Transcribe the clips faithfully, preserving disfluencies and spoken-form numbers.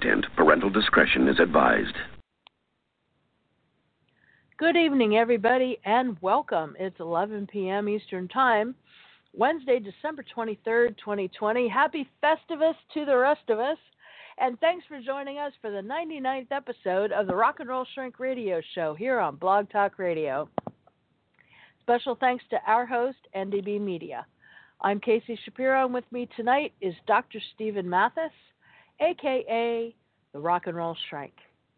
content. Parental discretion is advised. Good evening, everybody, and welcome. It's eleven p.m. Eastern Time, Wednesday, December twenty-third, twenty twenty. Happy Festivus to the rest of us, and thanks for joining us for the ninety-ninth episode of the Rock and Roll Shrink Radio Show here on Blog Talk Radio. Special thanks to our host, N D B Media. I'm Casey Shapiro, and with me tonight is Doctor Stephen Mathis, a k a the Rock and Roll Shrink.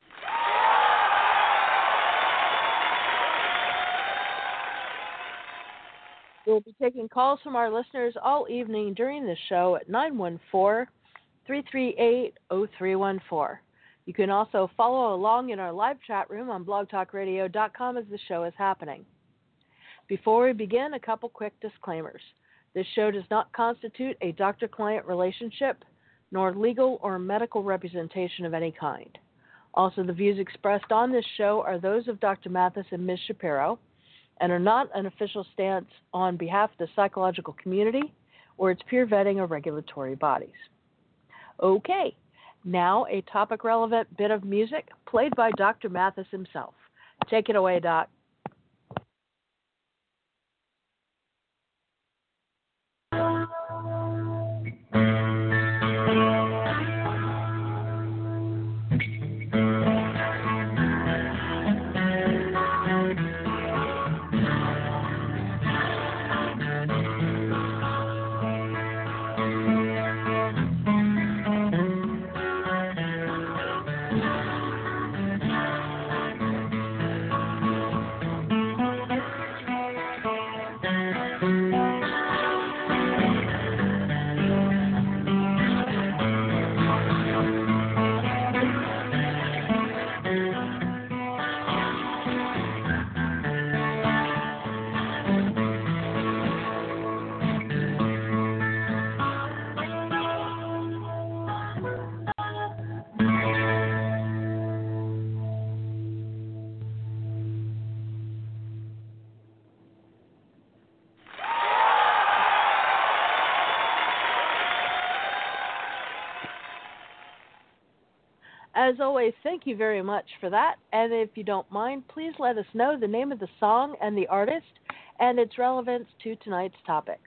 We'll be taking calls from our listeners all evening during the show at nine one four, three three eight, zero three one four. You can also follow along in our live chat room on blog talk radio dot com as the show is happening. Before we begin, a couple quick disclaimers. This show does not constitute a doctor-client relationship, nor legal or medical representation of any kind. Also, the views expressed on this show are those of Doctor Mathis and Miz Shapiro, and are not an official stance on behalf of the psychological community or its peer vetting or regulatory bodies. Okay, now a topic-relevant bit of music played by Doctor Mathis himself. Take it away, Doc. As always, thank you very much for that. And if you don't mind, please let us know the name of the song and the artist and its relevance to tonight's topic.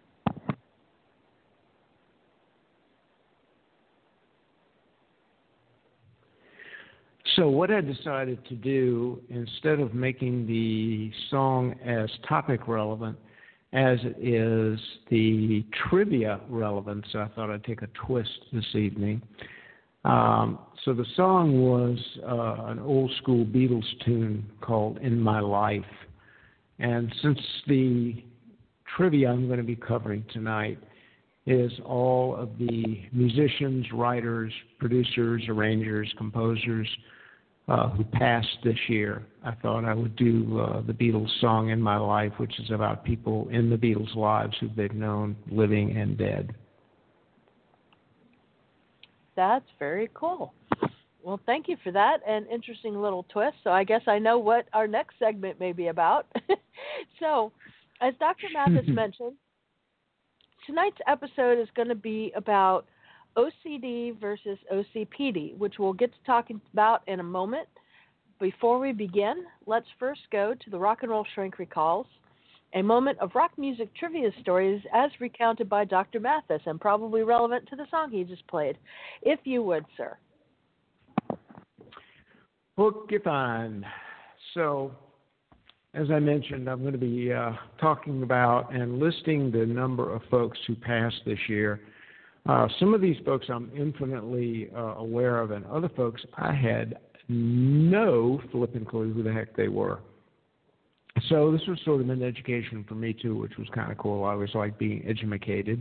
So what I decided to do, instead of making the song as topic relevant as it is the trivia relevance, I thought I'd take a twist this evening. Um, so the song was uh, an old school Beatles tune called In My Life. And since the trivia I'm going to be covering tonight is all of the musicians, writers, producers, arrangers, composers uh, who passed this year, I thought I would do uh, the Beatles song In My Life, which is about people in the Beatles' lives who they've known, living and dead. That's very cool. Well, thank you for that. An interesting little twist. So I guess I know what our next segment may be about. So, as Doctor Mathis mentioned, tonight's episode is going to be about O C D versus O C P D, which we'll get to talking about in a moment. Before we begin, let's first go to the Rock and Roll Shrink Recalls, a moment of rock music trivia stories as recounted by Doctor Mathis and probably relevant to the song he just played. If you would, sir. Okay, so, as I mentioned, I'm going to be uh, talking about and listing the number of folks who passed this year. Uh, some of these folks I'm infinitely uh, aware of, and other folks I had no flipping clue who the heck they were. So this was sort of an education for me, too, which was kind of cool. I always like being edumacated.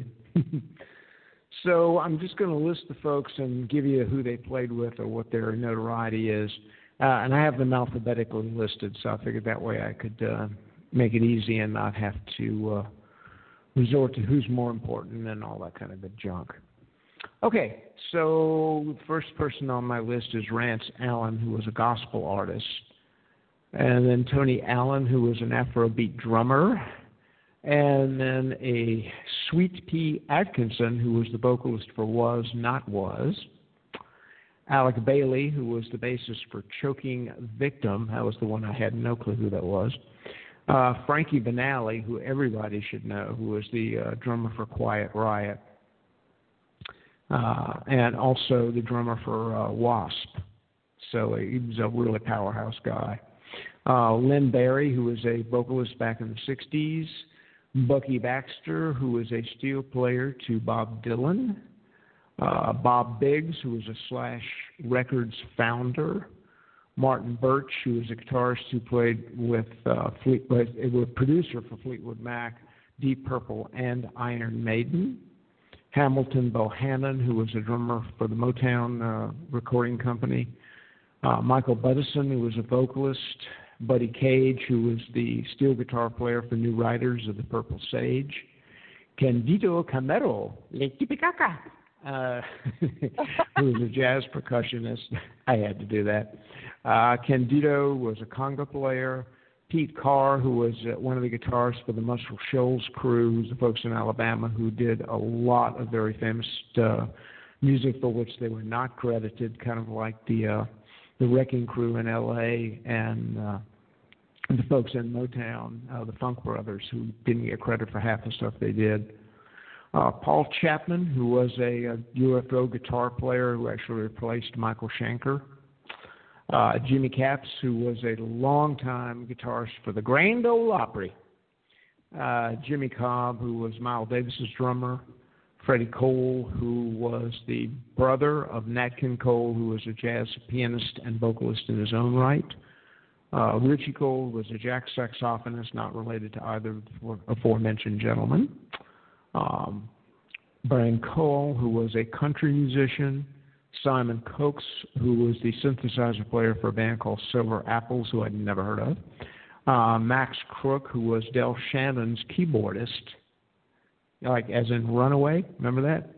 So I'm just going to list the folks and give you who they played with or what their notoriety is. Uh, and I have them alphabetically listed, so I figured that way I could uh, make it easy and not have to uh, resort to who's more important and all that kind of good junk. Okay, so the first person on my list is Rance Allen, who was a gospel artist. And then Tony Allen, who was an Afrobeat drummer. And then a Sweet Pea Atkinson, who was the vocalist for Was Not Was. Alec Bailey, who was the bassist for Choking Victim. That was the one I had no clue who that was. Uh, Frankie Banali, who everybody should know, who was the uh, drummer for Quiet Riot. Uh, and also the drummer for uh, Wasp. So uh, he was a really powerhouse guy. Uh, Lynn Barry, who was a vocalist back in the sixties. Bucky Baxter, who was a steel player to Bob Dylan. Uh, Bob Biggs, who was a Slash Records founder. Martin Birch, who was a guitarist who played with uh, Fleet, was a producer for Fleetwood Mac, Deep Purple, and Iron Maiden. Hamilton Bohannon, who was a drummer for the Motown uh, recording company. Uh, Michael Buddison, who was a vocalist. Buddy Cage, who was the steel guitar player for New Riders of the Purple Sage. Candido Camero, Le Tipicaca, uh, who was a jazz percussionist. I had to do that. Uh, Candido was a conga player. Pete Carr, who was uh, one of the guitarists for the Muscle Shoals crew, who's the folks in Alabama who did a lot of very famous uh, music for which they were not credited, kind of like the uh, the Wrecking Crew in L A and uh, the folks in Motown, uh, the Funk Brothers, who didn't get credit for half the stuff they did. Uh, Paul Chapman, who was a, a U F O guitar player who actually replaced Michael Schenker. Uh, Jimmy Capps, who was a longtime guitarist for the Grand Ole Opry. Uh, Jimmy Cobb, who was Miles Davis's drummer. Freddie Cole, who was the brother of Nat King Cole, who was a jazz pianist and vocalist in his own right. Uh, Richie Cole was a jack saxophonist, not related to either of the aforementioned gentlemen. Um, Brian Cole, who was a country musician. Simon Coates, who was the synthesizer player for a band called Silver Apples, who I'd never heard of. Uh, Max Crook, who was Del Shannon's keyboardist, like as in Runaway, remember that?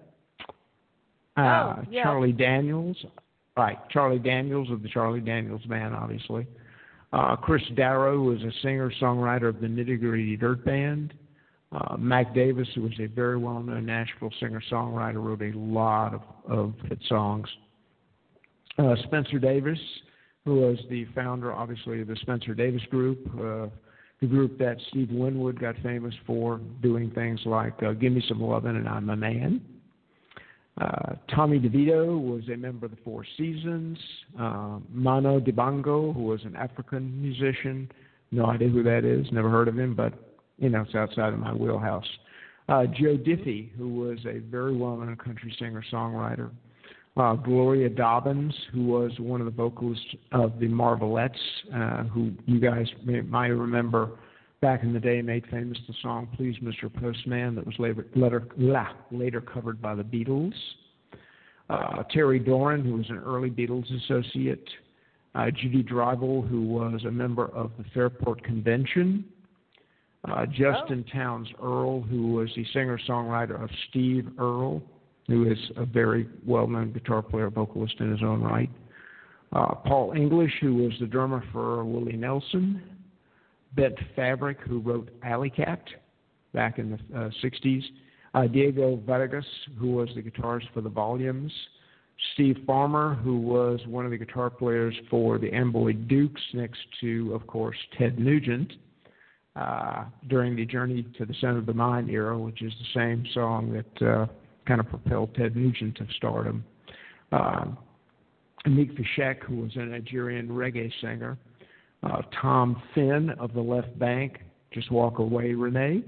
Uh, oh, yeah. Charlie Daniels, right, Charlie Daniels of the Charlie Daniels Band, obviously. Uh, Chris Darrow, who was a singer-songwriter of the Nitty Gritty Dirt Band. Uh, Mac Davis, who was a very well-known Nashville singer-songwriter, wrote a lot of, of hit songs. Uh, Spencer Davis, who was the founder, obviously, of the Spencer Davis Group, uh, the group that Steve Winwood got famous for, doing things like uh, Give Me Some Lovin' and I'm a Man. Uh, Tommy DeVito was a member of the Four Seasons. Uh, Mano Dibango, who was an African musician. No idea who that is, never heard of him, but you know, it's outside of my wheelhouse. Uh, Joe Diffie, who was a very well-known country singer-songwriter. Uh, Gloria Dobbins, who was one of the vocalists of the Marvelettes, uh, who you guys may, might remember back in the day made famous the song Please Mister Postman that was later, later, later covered by the Beatles. Uh, Terry Doran, who was an early Beatles associate. Uh, Judy Drivel, who was a member of the Fairport Convention. Uh, Justin oh. Towns Earl, who was the singer-songwriter of Steve Earle, who is a very well-known guitar player, vocalist in his own right. Uh, Paul English, who was the drummer for Willie Nelson. Bette Fabric, who wrote Alley Cat back in the uh, sixties. Uh, Diego Vargas, who was the guitarist for the Volumes. Steve Farmer, who was one of the guitar players for the Amboy Dukes, next to, of course, Ted Nugent. Uh, during the Journey to the Center of the Mind era, which is the same song that uh, kind of propelled Ted Nugent to stardom. Uh, Anik Fishek, who was a Nigerian reggae singer. Uh, Tom Finn of the Left Bank, Just Walk Away, Renee.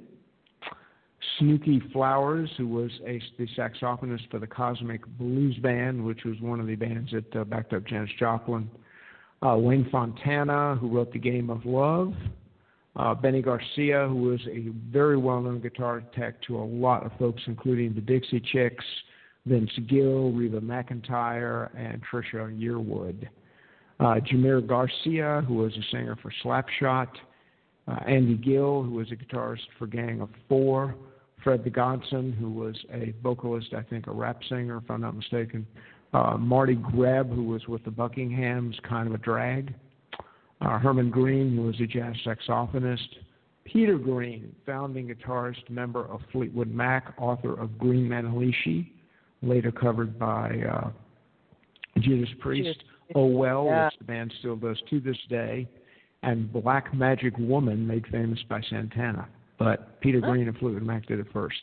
Snooky Flowers, who was a, the saxophonist for the Cosmic Blues Band, which was one of the bands that uh, backed up Janis Joplin. Uh, Wayne Fontana, who wrote The Game of Love. Uh, Benny Garcia, who was a very well-known guitar tech to a lot of folks, including the Dixie Chicks, Vince Gill, Reba McEntire, and Trisha Yearwood. Uh, Jameer Garcia, who was a singer for Slapshot. Uh, Andy Gill, who was a guitarist for Gang of Four. Fred the Godson, who was a vocalist, I think a rap singer, if I'm not mistaken. Uh, Marty Grebb, who was with the Buckinghams, kind of a drag. Uh, Herman Green, who was a jazz saxophonist. Peter Green, founding guitarist, member of Fleetwood Mac, author of Green Manalishi, later covered by uh, Judas Priest. Judas. Oh Well, Yeah. which the band still does to this day. And Black Magic Woman, made famous by Santana. But Peter Huh? Green and Fleetwood Mac did it first.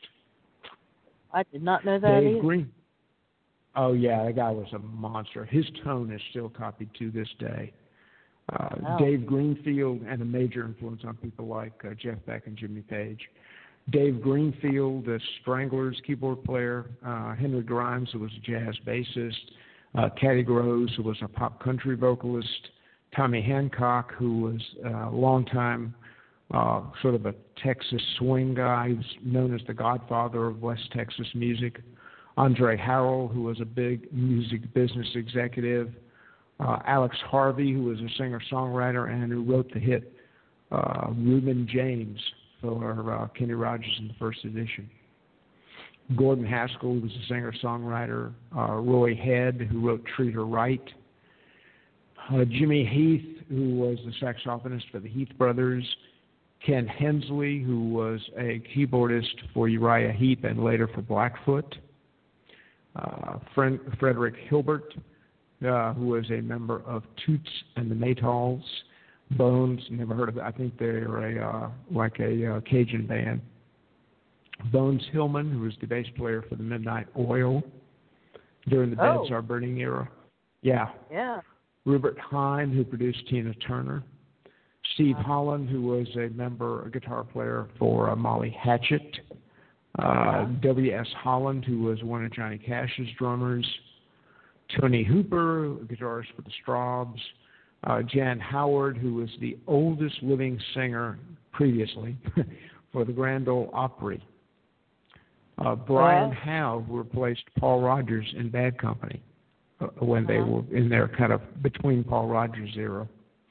I did not know that Dave either. Green. Oh, yeah, that guy was a monster. His tone is still copied to this day. Uh, Wow. Dave Greenfield, and a major influence on people like uh, Jeff Beck and Jimmy Page. Dave Greenfield, the Stranglers keyboard player. Uh, Henry Grimes, who was a jazz bassist. Uh, Caddy Groves, who was a pop country vocalist. Tommy Hancock, who was a longtime uh, sort of a Texas swing guy. He's known as the godfather of West Texas music. Andre Harrell, who was a big music business executive. Uh, Alex Harvey, who was a singer-songwriter and who wrote the hit uh, Reuben James for uh, Kenny Rogers in the first edition. Gordon Haskell, who was a singer-songwriter. Uh, Roy Head, who wrote Treat Her Right. Uh, Jimmy Heath, who was the saxophonist for the Heath Brothers. Ken Hensley, who was a keyboardist for Uriah Heep and later for Blackfoot. Uh, Fred, Frederick Hilbert, uh, who was a member of Toots and the Maytals. Bones, never heard of it. I think they're a uh, like a uh, Cajun band. Bones Hillman, who was the bass player for the Midnight Oil during the Oh. Beds Are Burning era. Yeah. Yeah. Rupert Hine, who produced Tina Turner. Steve Holland, who was a member, a guitar player for uh, Molly Hatchet. Uh, W S Holland, who was one of Johnny Cash's drummers. Tony Hooper, a guitarist for the Strawbs. Uh, Jan Howard, who was the oldest living singer previously for the Grand Ole Opry. Uh, Brian Wow. Howe, who replaced Paul Rogers in Bad Company uh, when they were in their kind of between Paul Rogers era.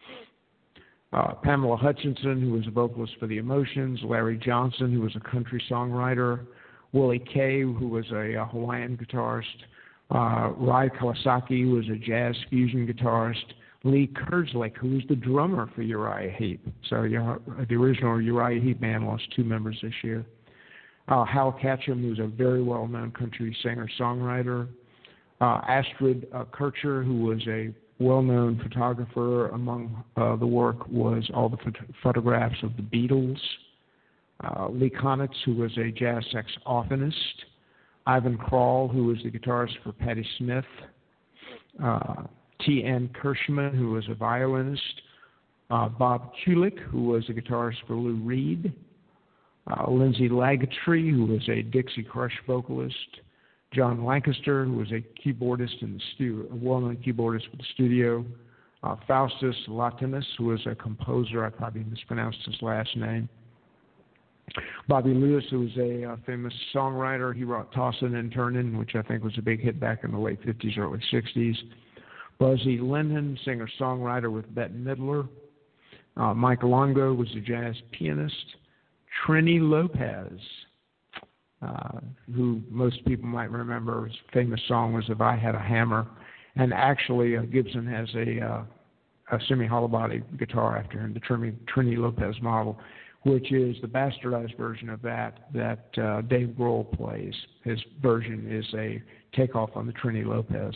Uh, Pamela Hutchinson, who was a vocalist for The Emotions. Larry Johnson, who was a country songwriter. Willie Kay, who was a, a Hawaiian guitarist. Uh, Rai Kawasaki, who was a jazz fusion guitarist. Lee Kerslake, who was the drummer for Uriah Heep. So uh, the original Uriah Heep band lost two members this year. Uh, Hal Ketchum, who's a very well-known country singer-songwriter. Uh, Astrid uh, Kircher, who was a well-known photographer. Among uh, the work was all the phot- photographs of the Beatles. Uh, Lee Konitz, who was a jazz saxophonist. Ivan Krall, who was the guitarist for Patti Smith. Uh, T N Kirschman, who was a violinist. Uh, Bob Kulick, who was a guitarist for Lou Reed. Uh, Lindsay Lagtree, who was a Dixie Crush vocalist. John Lancaster, who was a keyboardist in the studio, a well-known keyboardist for the studio. Uh, Faustus Latimus, who was a composer. I probably mispronounced his last name. Bobby Lewis, who was a uh, famous songwriter. He wrote Tossin' and Turnin', which I think was a big hit back in the late fifties, early sixties. Buzzy Lennon, singer-songwriter with Bette Midler. Uh, Mike Longo was a jazz pianist. Trini Lopez, uh, who most people might remember, his famous song was If I Had a Hammer. And actually, uh, Gibson has a, uh, a semi-hollow body guitar after him, the Trini, Trini Lopez model, which is the bastardized version of that that uh, Dave Grohl plays. His version is a takeoff on the Trini Lopez.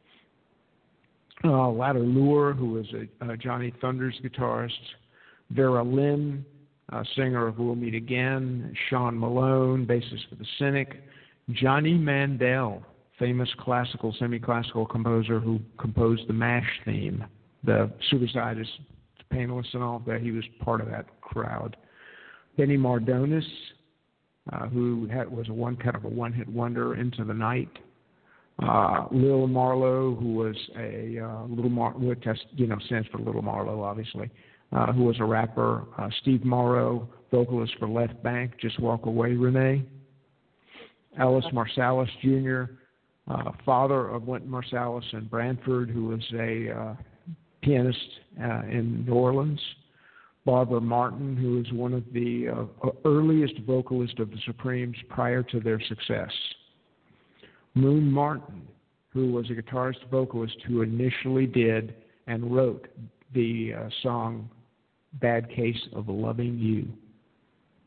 Uh, Ladder Lure, who was a, a Johnny Thunders guitarist. Vera Lynn, uh, singer of We'll Meet Again. Sean Malone, bassist for the Cynic. Johnny Mandel, famous classical, semi-classical composer who composed the MASH theme. The Suicide is Painless and all of that. He was part of that crowd. Benny Mardonis, uh, who had, was a one kind of a one-hit wonder, Into the Night. Uh, Lil Marlowe, who was a uh, Little Mar, which you know stands for Little Marlowe, obviously, uh, who was a rapper. Uh, Steve Morrow, vocalist for Left Bank, Just Walk Away, Renee. Ellis Marsalis Junior, uh, father of Wynton Marsalis and Branford, who was a uh, pianist uh, in New Orleans. Barbara Martin, who is one of the uh, earliest vocalists of the Supremes prior to their success. Moon Martin, who was a guitarist vocalist who initially did and wrote the uh, song Bad Case of Loving You.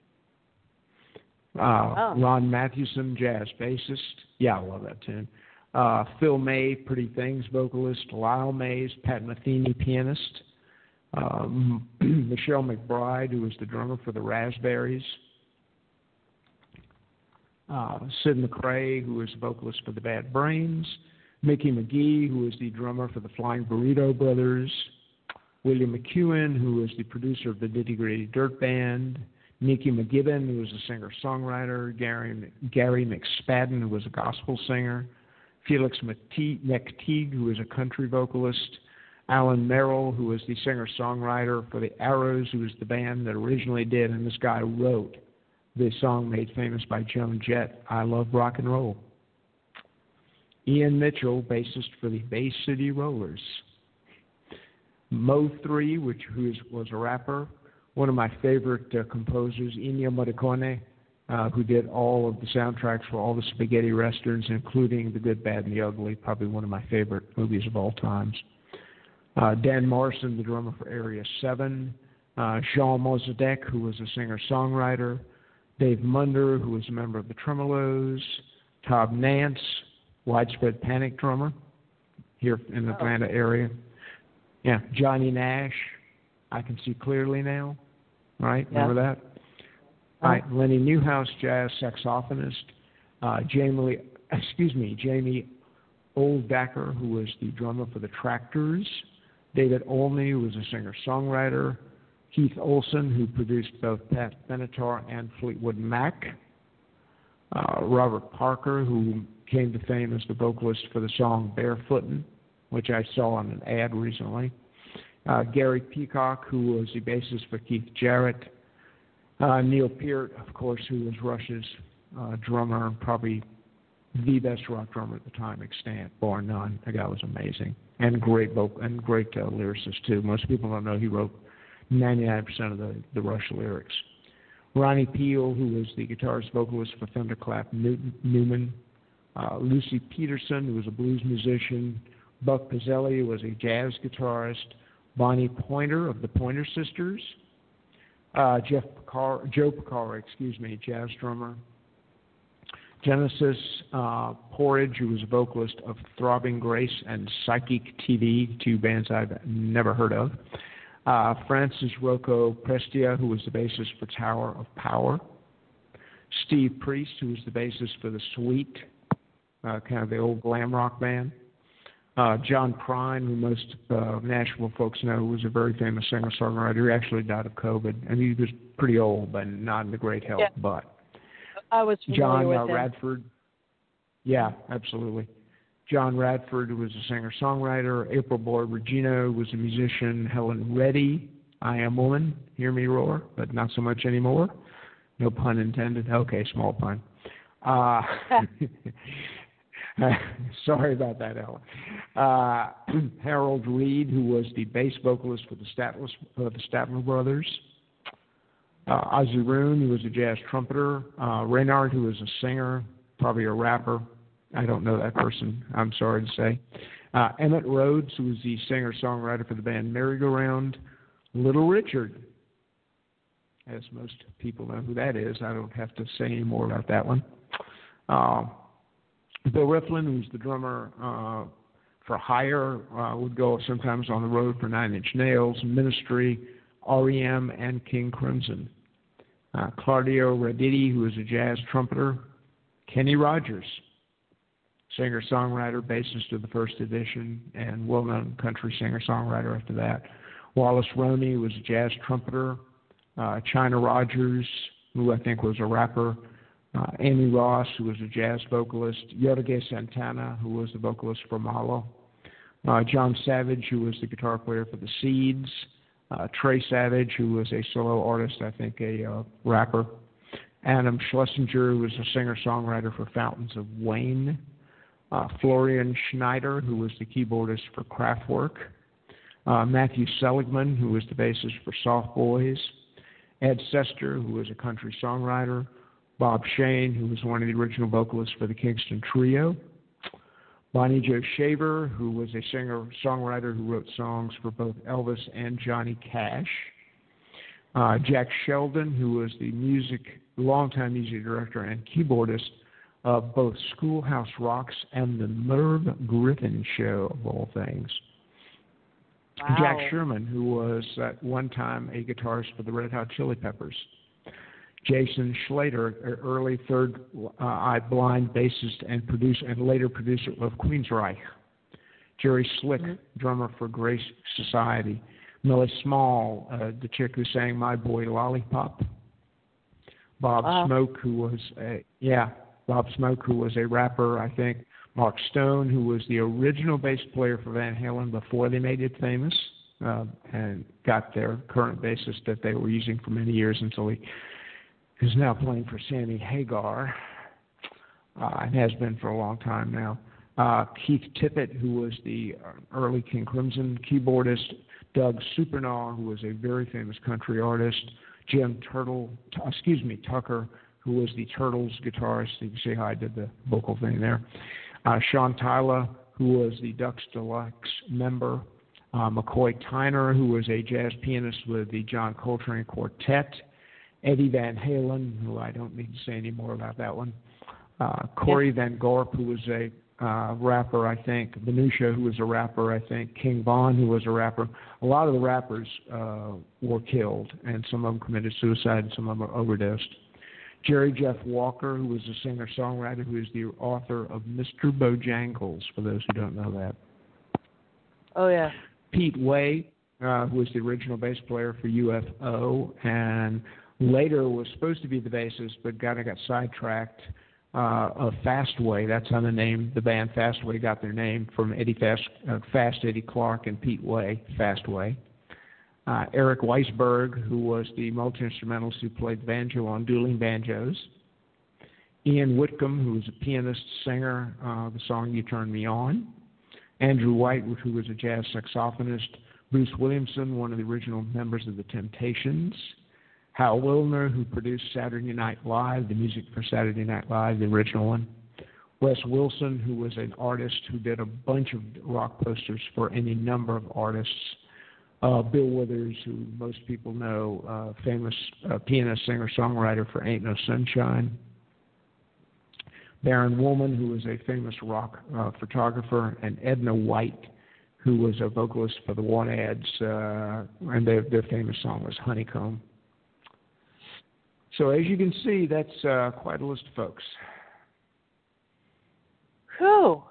Uh, oh. Ron Mathewson, jazz bassist. Yeah, I love that tune. Uh, Phil May, Pretty Things vocalist. Lyle Mays, Pat Metheny pianist. Um, Michelle McBride, who was the drummer for the Raspberries. Uh, Sid McRae, who was the vocalist for the Bad Brains. Mickey McGee, who was the drummer for the Flying Burrito Brothers. William McEwen, who was the producer of the Nitty Gritty Dirt Band. Nikki McGibbon, who was a singer-songwriter. Gary, Gary McSpadden, who was a gospel singer. Felix McTeague, who was a country vocalist. Alan Merrill, who was the singer-songwriter for the Arrows, who was the band that originally did, and this guy wrote the song made famous by Joan Jett, I Love Rock and Roll. Ian Mitchell, bassist for the Bay City Rollers. Mo three, which who is, was a rapper. One of my favorite uh, composers, Ennio Morricone, uh, who did all of the soundtracks for all the spaghetti westerns, including The Good, Bad, and the Ugly, probably one of my favorite movies of all times. Uh, Dan Morrison, the drummer for Area seven. Uh, Jean Mozadek, who was a singer-songwriter. Dave Munder, who was a member of the Tremolos. Todd Nance, Widespread Panic drummer here in the Atlanta area. Yeah, Johnny Nash, I Can See Clearly Now, right? Yeah. Remember that? All right, Lenny Newhouse, jazz saxophonist. Uh, Jamie, excuse me, Jamie Oldacker, who was the drummer for the Tractors. David Olney, who was a singer-songwriter. Keith Olsen, who produced both Pat Benatar and Fleetwood Mac. Uh, Robert Parker, who came to fame as the vocalist for the song Barefootin', which I saw on an ad recently. Uh, Gary Peacock, who was the bassist for Keith Jarrett. Uh, Neil Peart, of course, who was Rush's uh, drummer, and probably the best rock drummer at the time, extant, bar none. That guy was amazing, and great vocal, and great uh, lyricist too. Most people don't know he wrote ninety-nine percent of the, the Rush lyrics. Ronnie Peel, who was the guitarist vocalist for Thunderclap Newton, Newman. Uh, Lucy Peterson, who was a blues musician. Buck Pizzelli, who was a jazz guitarist. Bonnie Pointer of the Pointer Sisters. Uh, Jeff Picar, Joe Picara, excuse me, jazz drummer. Genesis uh, Porridge, who was a vocalist of Throbbing Grace and Psychic T V, two bands I've never heard of. Uh, Francis Rocco Prestia, who was the bassist for Tower of Power. Steve Priest, who was the bassist for The Sweet, uh, kind of the old glam rock band. Uh, John Prine, who most uh, Nashville folks know, was a very famous singer-songwriter. He actually died of COVID, and he was pretty old, but not in the great health. Yeah. But I was John with uh, him. Radford, yeah, absolutely. John Radford, who was a singer-songwriter. April Boyd Regino was a musician. Helen Reddy, I Am Woman, Hear Me Roar, but not so much anymore. No pun intended. Okay, small pun. Uh, sorry about that, Ellen. Uh, Harold Reed, who was the bass vocalist for the Statler, uh, the Statler Brothers. Uh, Ozzie Roon, who was a jazz trumpeter. Uh, Reynard, who was a singer, probably a rapper. I don't know that person, I'm sorry to say. Uh, Emmett Rhodes, who was the singer-songwriter for the band Merry-Go-Round. Little Richard, as most people know who that is. I don't have to say any more about that one. Uh, Bill Rieflin, who's the drummer uh, for Hire, uh, would go sometimes on the road for Nine Inch Nails, Ministry, R E M, and King Crimson. Uh, Claudio Raditi, who is a jazz trumpeter. Kenny Rogers, singer-songwriter, bassist of the First Edition, and well-known country singer-songwriter after that. Wallace Roney was a jazz trumpeter. Uh, China Rogers, who I think was a rapper. Uh, Amy Ross, who was a jazz vocalist. Yodige Santana, who was the vocalist for Malo. Uh, John Savage, who was the guitar player for the Seeds. Uh, Trey Savage, who was a solo artist, I think a uh, rapper. Adam Schlesinger, who was a singer-songwriter for Fountains of Wayne. Uh, Florian Schneider, who was the keyboardist for Kraftwerk. Uh, Matthew Seligman, who was the bassist for Soft Boys. Ed Sester, who was a country songwriter. Bob Shane, who was one of the original vocalists for the Kingston Trio. Bonnie Jo Shaver, who was a singer-songwriter who wrote songs for both Elvis and Johnny Cash. Uh, Jack Sheldon, who was the music, longtime music director and keyboardist of both Schoolhouse Rocks and the Merv Griffin Show, of all things. Wow. Jack Sherman, who was at one time a guitarist for the Red Hot Chili Peppers. Jason Schlater, an early Third uh, Eye Blind bassist and producer, and later producer of Queensryche. Jerry Slick, mm-hmm. drummer for Grace Society. Millie Small, uh, the chick who sang My Boy Lollipop. Bob wow. Smoke, who was a yeah, Bob Smoke, who was a rapper, I think. Mark Stone, who was the original bass player for Van Halen before they made it famous, uh, and got their current bassist that they were using for many years until he is now playing for Sammy Hagar, uh, and has been for a long time now. Uh, Keith Tippett, who was the early King Crimson keyboardist. Doug Supernaw, who was a very famous country artist. Jim Turtle, t- excuse me, Tucker, who was the Turtles guitarist. You can see how I did the vocal thing there. Uh, Sean Tyler, who was the Ducks Deluxe member. Uh, McCoy Tyner, who was a jazz pianist with the John Coltrane Quartet. Eddie Van Halen, who I don't need to say any more about that one. Uh, Corey yes. Van Gorp, who was a uh, rapper, I think. Venusia, who was a rapper, I think. King Von, who was a rapper. A lot of the rappers uh, were killed, and some of them committed suicide, and some of them overdosed. Jerry Jeff Walker, who was a singer-songwriter, who is the author of Mister Bojangles, for those who don't know that. Oh, yeah. Pete Way, uh, who was the original bass player for U F O, and later was supposed to be the bassist, but kind of got sidetracked. Uh, of Fastway, that's how the name, the band Fastway got their name, from Eddie Fast, uh, Fast Eddie Clark and Pete Way, Fastway. Uh, Eric Weisberg, who was the multi-instrumentalist who played banjo on Dueling Banjos. Ian Whitcomb, who was a pianist, singer, uh, the song You Turn Me On. Andrew White, who was a jazz saxophonist. Bruce Williamson, one of the original members of the Temptations. Hal Wilner, who produced Saturday Night Live, the music for Saturday Night Live, the original one. Wes Wilson, who was an artist who did a bunch of rock posters for any number of artists. Uh, Bill Withers, who most people know, uh, famous uh, pianist, singer, songwriter for Ain't No Sunshine. Baron Woolman, who was a famous rock uh, photographer, and Edna White, who was a vocalist for the Wanads, uh, and their, their famous song was Honeycomb. So as you can see, that's uh, quite a list of folks. Whew.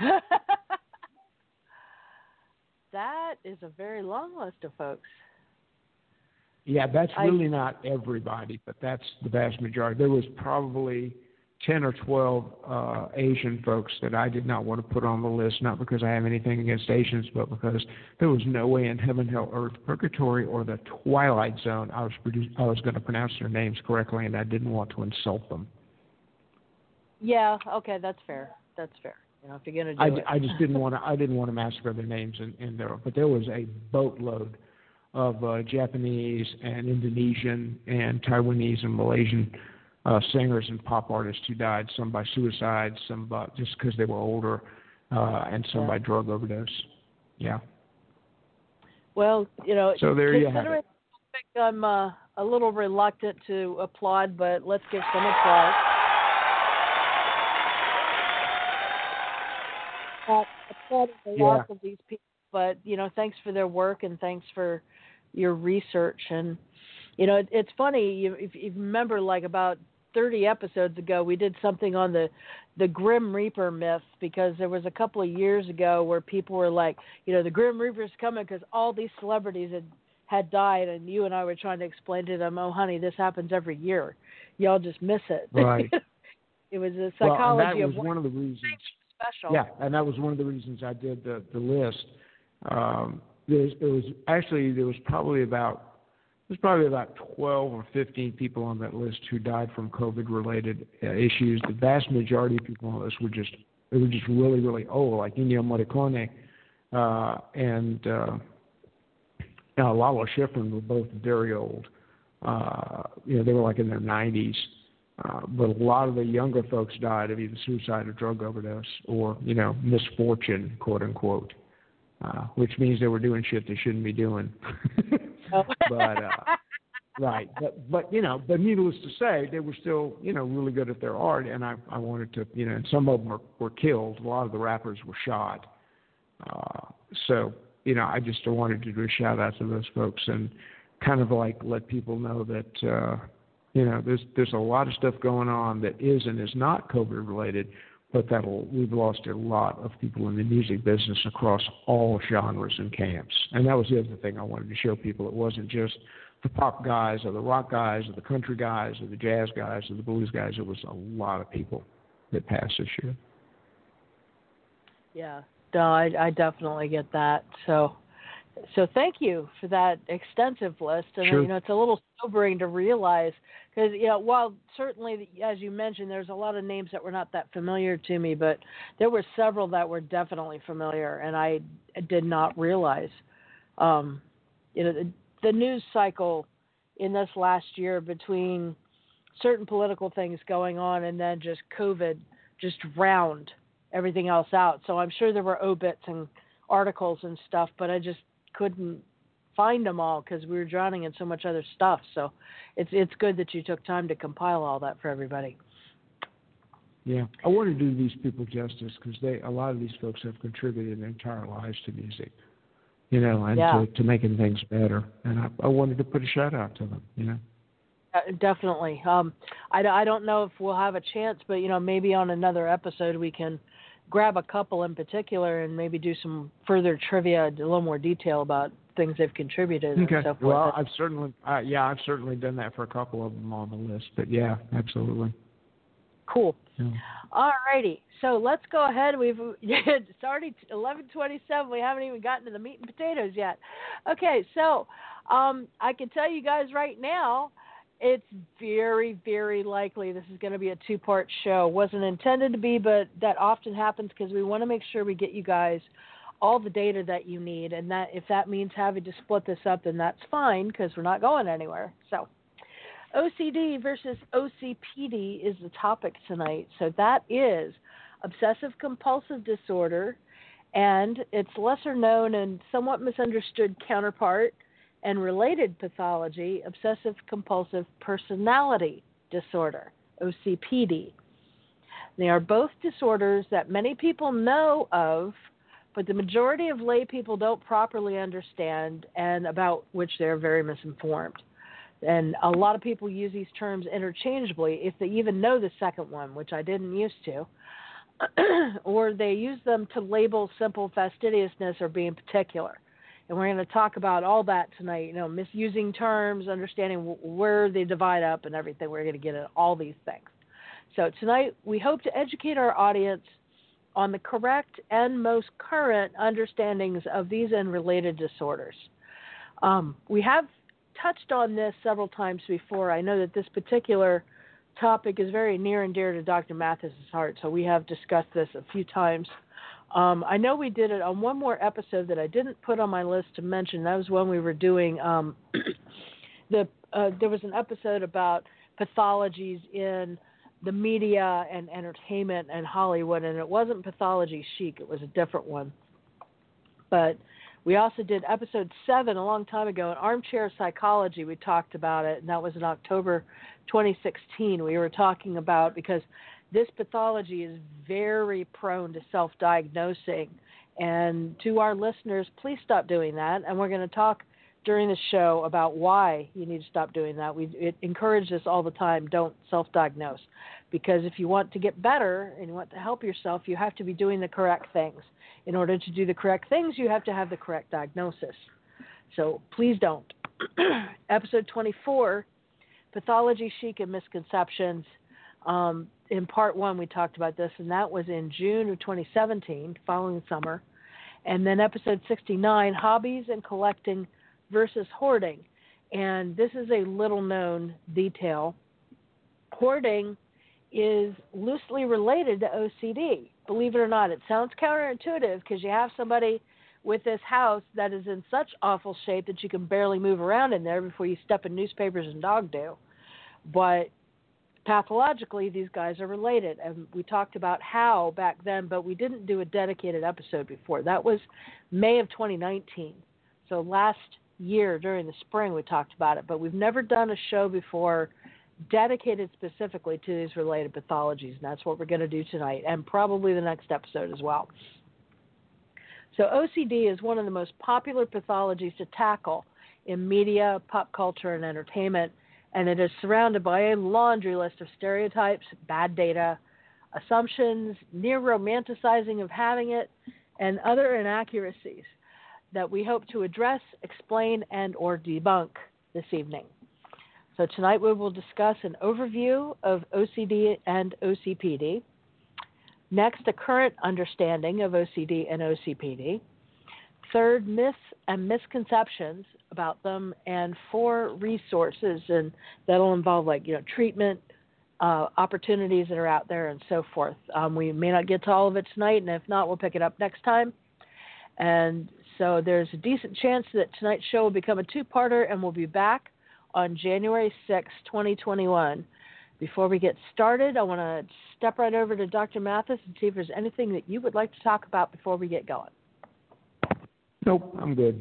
That is a very long list of folks. Yeah, that's I, really not everybody, but that's the vast majority. There was probably ten or twelve uh, Asian folks that I did not want to put on the list, not because I have anything against Asians, but because there was no way in heaven, hell, earth, purgatory, or the Twilight Zone I was, produce, I was going to pronounce their names correctly, and I didn't want to insult them. Yeah, okay, that's fair. That's fair. You know, if you're going to do I, it. I just didn't want to. I didn't want to massacre their names in, in there, but there was a boatload of uh, Japanese and Indonesian and Taiwanese and Malaysian uh, singers and pop artists who died. Some by suicide, some by just because they were older, uh, and some yeah. by drug overdose. Yeah. Well, you know, so there you have it. I'm uh, a little reluctant to applaud, but let's give some applause. Uh, applauding the yeah. loss of these people, but you know, thanks for their work and thanks for your research. And you know, it, it's funny. You, if you remember, like about thirty episodes ago, we did something on the the Grim Reaper myth, because there was a couple of years ago where people were like, you know, the Grim Reaper's coming because all these celebrities had had died, and you and I were trying to explain to them, oh, honey, this happens every year. Y'all just miss it. Right. It was a psychology well, and that of was one of the reasons. Special. Yeah, and that was one of the reasons I did the, the list. Um, there's, it was actually there was probably about there's probably about twelve or fifteen people on that list who died from COVID-related uh, issues. The vast majority of people on this were just they were just really really old, like Ennio Morricone uh, and uh, you know, Lalo Schifrin were both very old. Uh, you know, they were like in their nineties. Uh, but a lot of the younger folks died of either suicide or drug overdose or, you know, misfortune, quote unquote, uh, which means they were doing shit they shouldn't be doing. Oh. But uh, right. But, but, you know, but needless to say, they were still, you know, really good at their art. And I, I wanted to, you know, and some of them were, were killed. A lot of the rappers were shot. Uh, so, you know, I just wanted to do a shout out to those folks and kind of like let people know that, uh, you know, there's there's a lot of stuff going on that is and is not COVID related, but that'll we've lost a lot of people in the music business across all genres and camps. And that was the other thing I wanted to show people. It wasn't just the pop guys or the rock guys or the country guys or the jazz guys or the blues guys. It was a lot of people that passed this year. Yeah, no, I, I definitely get that. So. So thank you for that extensive list. And, sure. you know, it's a little sobering to realize because, you know, while certainly, as you mentioned, there's a lot of names that were not that familiar to me, but there were several that were definitely familiar, and I did not realize. Um, you know, the, the news cycle in this last year between certain political things going on and then just COVID just drowned everything else out. So I'm sure there were obits and articles and stuff, but I just couldn't find them all because we were drowning in so much other stuff. So it's it's good that you took time to compile all that for everybody. Yeah, I want to do these people justice because they a lot of these folks have contributed their entire lives to music, you know, and yeah. to, to making things better. And I, I wanted to put a shout out to them, you know. Uh, definitely. Um, I, I don't know if we'll have a chance, but, you know, maybe on another episode we can grab a couple in particular and maybe do some further trivia, a little more detail about things they've contributed okay. and so forth. Well, I've certainly, uh, yeah, I've certainly done that for a couple of them on the list. But yeah, absolutely. Cool. Yeah. All righty. So let's go ahead. We've it's already eleven twenty-seven. We haven't even gotten to the meat and potatoes yet. Okay, so um, I can tell you guys right now, it's very, very likely this is going to be a two-part show. Wasn't intended to be, but that often happens because we want to make sure we get you guys all the data that you need. And that if that means having to split this up, then that's fine because we're not going anywhere. So O C D versus O C P D is the topic tonight. So that is obsessive-compulsive disorder and its lesser-known and somewhat misunderstood counterpart, and related pathology, obsessive-compulsive personality disorder, O C P D. They are both disorders that many people know of, but the majority of lay people don't properly understand and about which they're very misinformed. And a lot of people use these terms interchangeably if they even know the second one, which I didn't used to, or they use them to label simple fastidiousness or being particular. And we're going to talk about all that tonight, you know, misusing terms, understanding where they divide up and everything. We're going to get into all these things. So tonight we hope to educate our audience on the correct and most current understandings of these and related disorders. Um, we have touched on this several times before. I know that this particular topic is very near and dear to Doctor Mathis's heart, so we have discussed this a few times. Um, I know we did it on one more episode that I didn't put on my list to mention. That was when we were doing um, the. Uh, there was an episode about pathologies in the media and entertainment and Hollywood, and it wasn't Pathology Chic. It was a different one. But we also did episode seven a long time ago in Armchair Psychology. We talked about it, and that was in October twenty sixteen. We were talking about because this pathology is very prone to self-diagnosing. And to our listeners, please stop doing that. And we're going to talk during the show about why you need to stop doing that. We it encourages us all the time, don't self-diagnose. Because if you want to get better and you want to help yourself, you have to be doing the correct things. In order to do the correct things, you have to have the correct diagnosis. So please don't. Episode twenty-four, Pathology Chic and Misconceptions. Um, in part one, we talked about this, and that was in June of twenty seventeen, following the summer. And then episode sixty-nine, Hobbies and Collecting versus Hoarding. And this is a little-known detail. Hoarding is loosely related to O C D. Believe it or not, it sounds counterintuitive because you have somebody with this house that is in such awful shape that you can barely move around in there before you step in newspapers and dog do. But pathologically, these guys are related, and we talked about how back then, but we didn't do a dedicated episode before. That was May of twenty nineteen. So last year during the spring we talked about it, but we've never done a show before dedicated specifically to these related pathologies, and that's what we're going to do tonight, and probably the next episode as well. So O C D is one of the most popular pathologies to tackle in media, pop culture, and entertainment, and it is surrounded by a laundry list of stereotypes, bad data, assumptions, near romanticizing of having it, and other inaccuracies that we hope to address, explain, and or debunk this evening. So tonight we will discuss an overview of O C D and O C P D. Next, a current understanding of O C D and O C P D. Third, myths and misconceptions about them. And four, resources, and that'll involve like, you know, treatment, uh, opportunities that are out there and so forth. Um, we may not get to all of it tonight, and if not, we'll pick it up next time. And so there's a decent chance that tonight's show will become a two-parter, and we'll be back on January sixth, twenty twenty-one. Before we get started, I want to step right over to Doctor Mathis and see if there's anything that you would like to talk about before we get going. Nope, I'm good.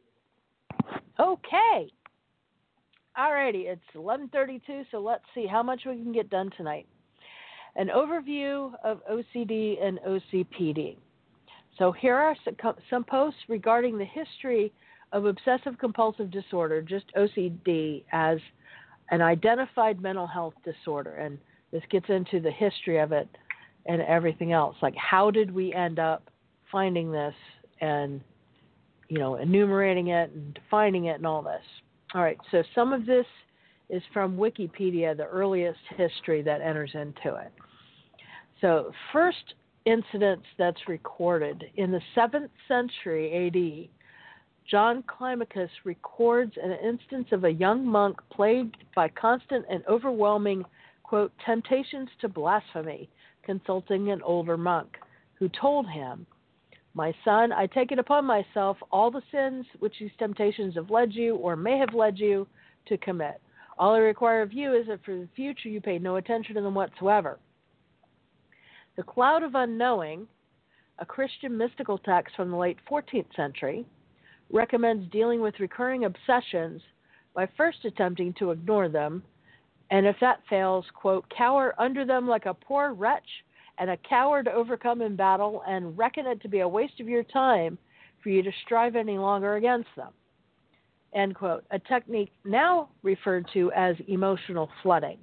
Okay. All righty, it's eleven thirty-two, so let's see how much we can get done tonight. An overview of O C D and O C P D. So here are some posts regarding the history of obsessive-compulsive disorder, just O C D, as an identified mental health disorder. And this gets into the history of it and everything else. Like, how did we end up finding this and, you know, enumerating it and defining it and all this. All right, so some of this is from Wikipedia, the earliest history that enters into it. So first incidents that's recorded in the seventh century A D, John Climacus records an instance of a young monk plagued by constant and overwhelming, quote, temptations to blasphemy, consulting an older monk, who told him, "My son, I take it upon myself all the sins which these temptations have led you or may have led you to commit. All I require of you is that for the future you pay no attention to them whatsoever." The Cloud of Unknowing, a Christian mystical text from the late fourteenth century, recommends dealing with recurring obsessions by first attempting to ignore them, and if that fails, quote, cower under them like a poor wretch and a coward overcome in battle, and reckon it to be a waste of your time for you to strive any longer against them, end quote, a technique now referred to as emotional flooding.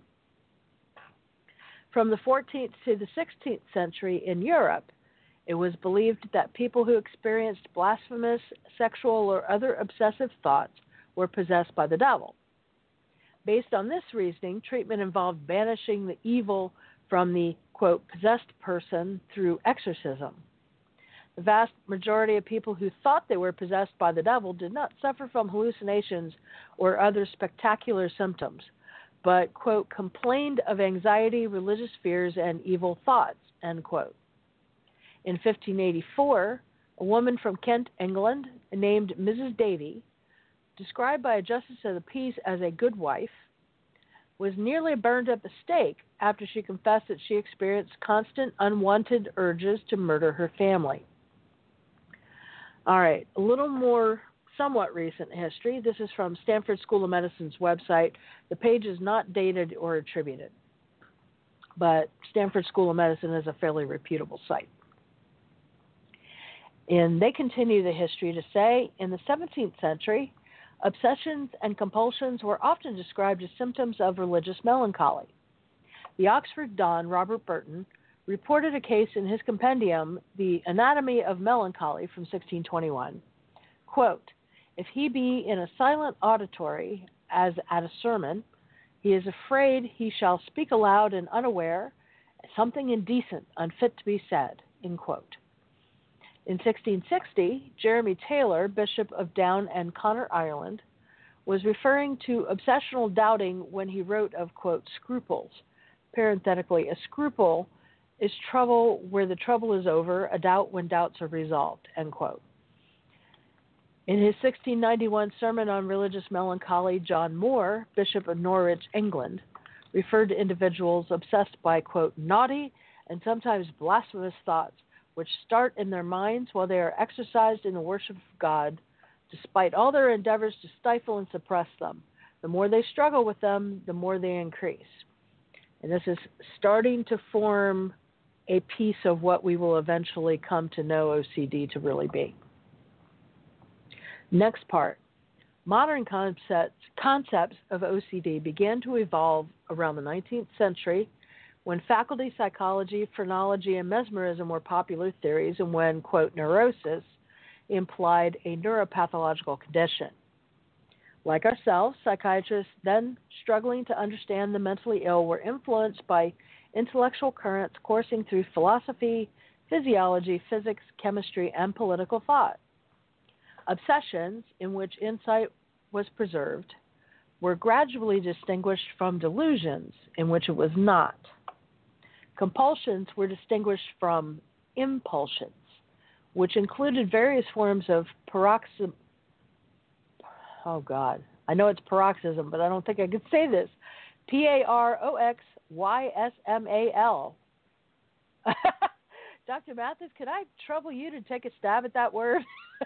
From the fourteenth to the sixteenth century in Europe, it was believed that people who experienced blasphemous, sexual, or other obsessive thoughts were possessed by the devil. Based on this reasoning, treatment involved banishing the evil from the, quote, possessed person through exorcism. The vast majority of people who thought they were possessed by the devil did not suffer from hallucinations or other spectacular symptoms, but, quote, complained of anxiety, religious fears, and evil thoughts, end quote. In fifteen eighty-four, a woman from Kent, England, named Missus Davy, described by a justice of the peace as a good wife, was nearly burned at the stake after she confessed that she experienced constant unwanted urges to murder her family. All right, a little more somewhat recent history. This is from Stanford School of Medicine's website. The page is not dated or attributed, but Stanford School of Medicine is a fairly reputable site. And they continue the history to say, in the seventeenth century, obsessions and compulsions were often described as symptoms of religious melancholy. The Oxford Don, Robert Burton, reported a case in his compendium, The Anatomy of Melancholy, from sixteen twenty-one. Quote, if he be in a silent auditory, as at a sermon, he is afraid he shall speak aloud and unaware, something indecent, unfit to be said, end quote. In sixteen sixty, Jeremy Taylor, Bishop of Down and Connor, Ireland, was referring to obsessional doubting when he wrote of, quote, scruples. Parenthetically, a scruple is trouble where the trouble is over, a doubt when doubts are resolved, end quote. In his sixteen ninety-one sermon on religious melancholy, John Moore, Bishop of Norwich, England, referred to individuals obsessed by, quote, naughty and sometimes blasphemous thoughts, which start in their minds while they are exercised in the worship of God, despite all their endeavors to stifle and suppress them. The more they struggle with them, the more they increase. And this is starting to form a piece of what we will eventually come to know O C D to really be. Next part. Modern concepts, concepts of O C D began to evolve around the nineteenth century when faculty psychology, phrenology, and mesmerism were popular theories and when, quote, neurosis implied a neuropathological condition. Like ourselves, psychiatrists then struggling to understand the mentally ill were influenced by intellectual currents coursing through philosophy, physiology, physics, chemistry, and political thought. Obsessions, in which insight was preserved, were gradually distinguished from delusions, in which it was not. Compulsions were distinguished from impulsions, which included various forms of paroxysm. Oh, God. I know it's paroxysm, but I don't think I could say this. P A R O X Y S M A L. Doctor Mathis, could I trouble you to take a stab at that word?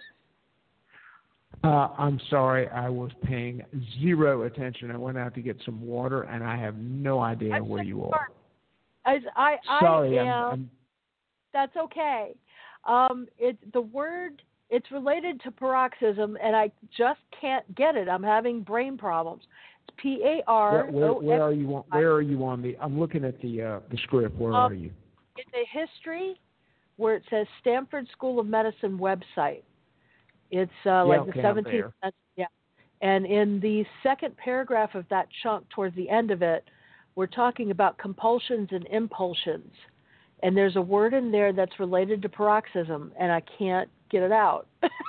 uh, I'm sorry. I was paying zero attention. I went out to get some water, and I have no idea I'm where you are. I, I, I sorry, am. I'm, I'm... That's okay. Um, it, the word, it's related to paroxysm, and I just can't get it. I'm having brain problems. It's P A R O X. Where, where, where are you on? Where are you on the? I'm looking at the uh, the script. Where um, are you? In the history, where it says Stanford School of Medicine website. It's uh, yeah, like okay, the seventeenth. Yeah, and in the second paragraph of that chunk, towards the end of it, we're talking about compulsions and impulsions. And there's a word in there that's related to paroxysm, and I can't get it out.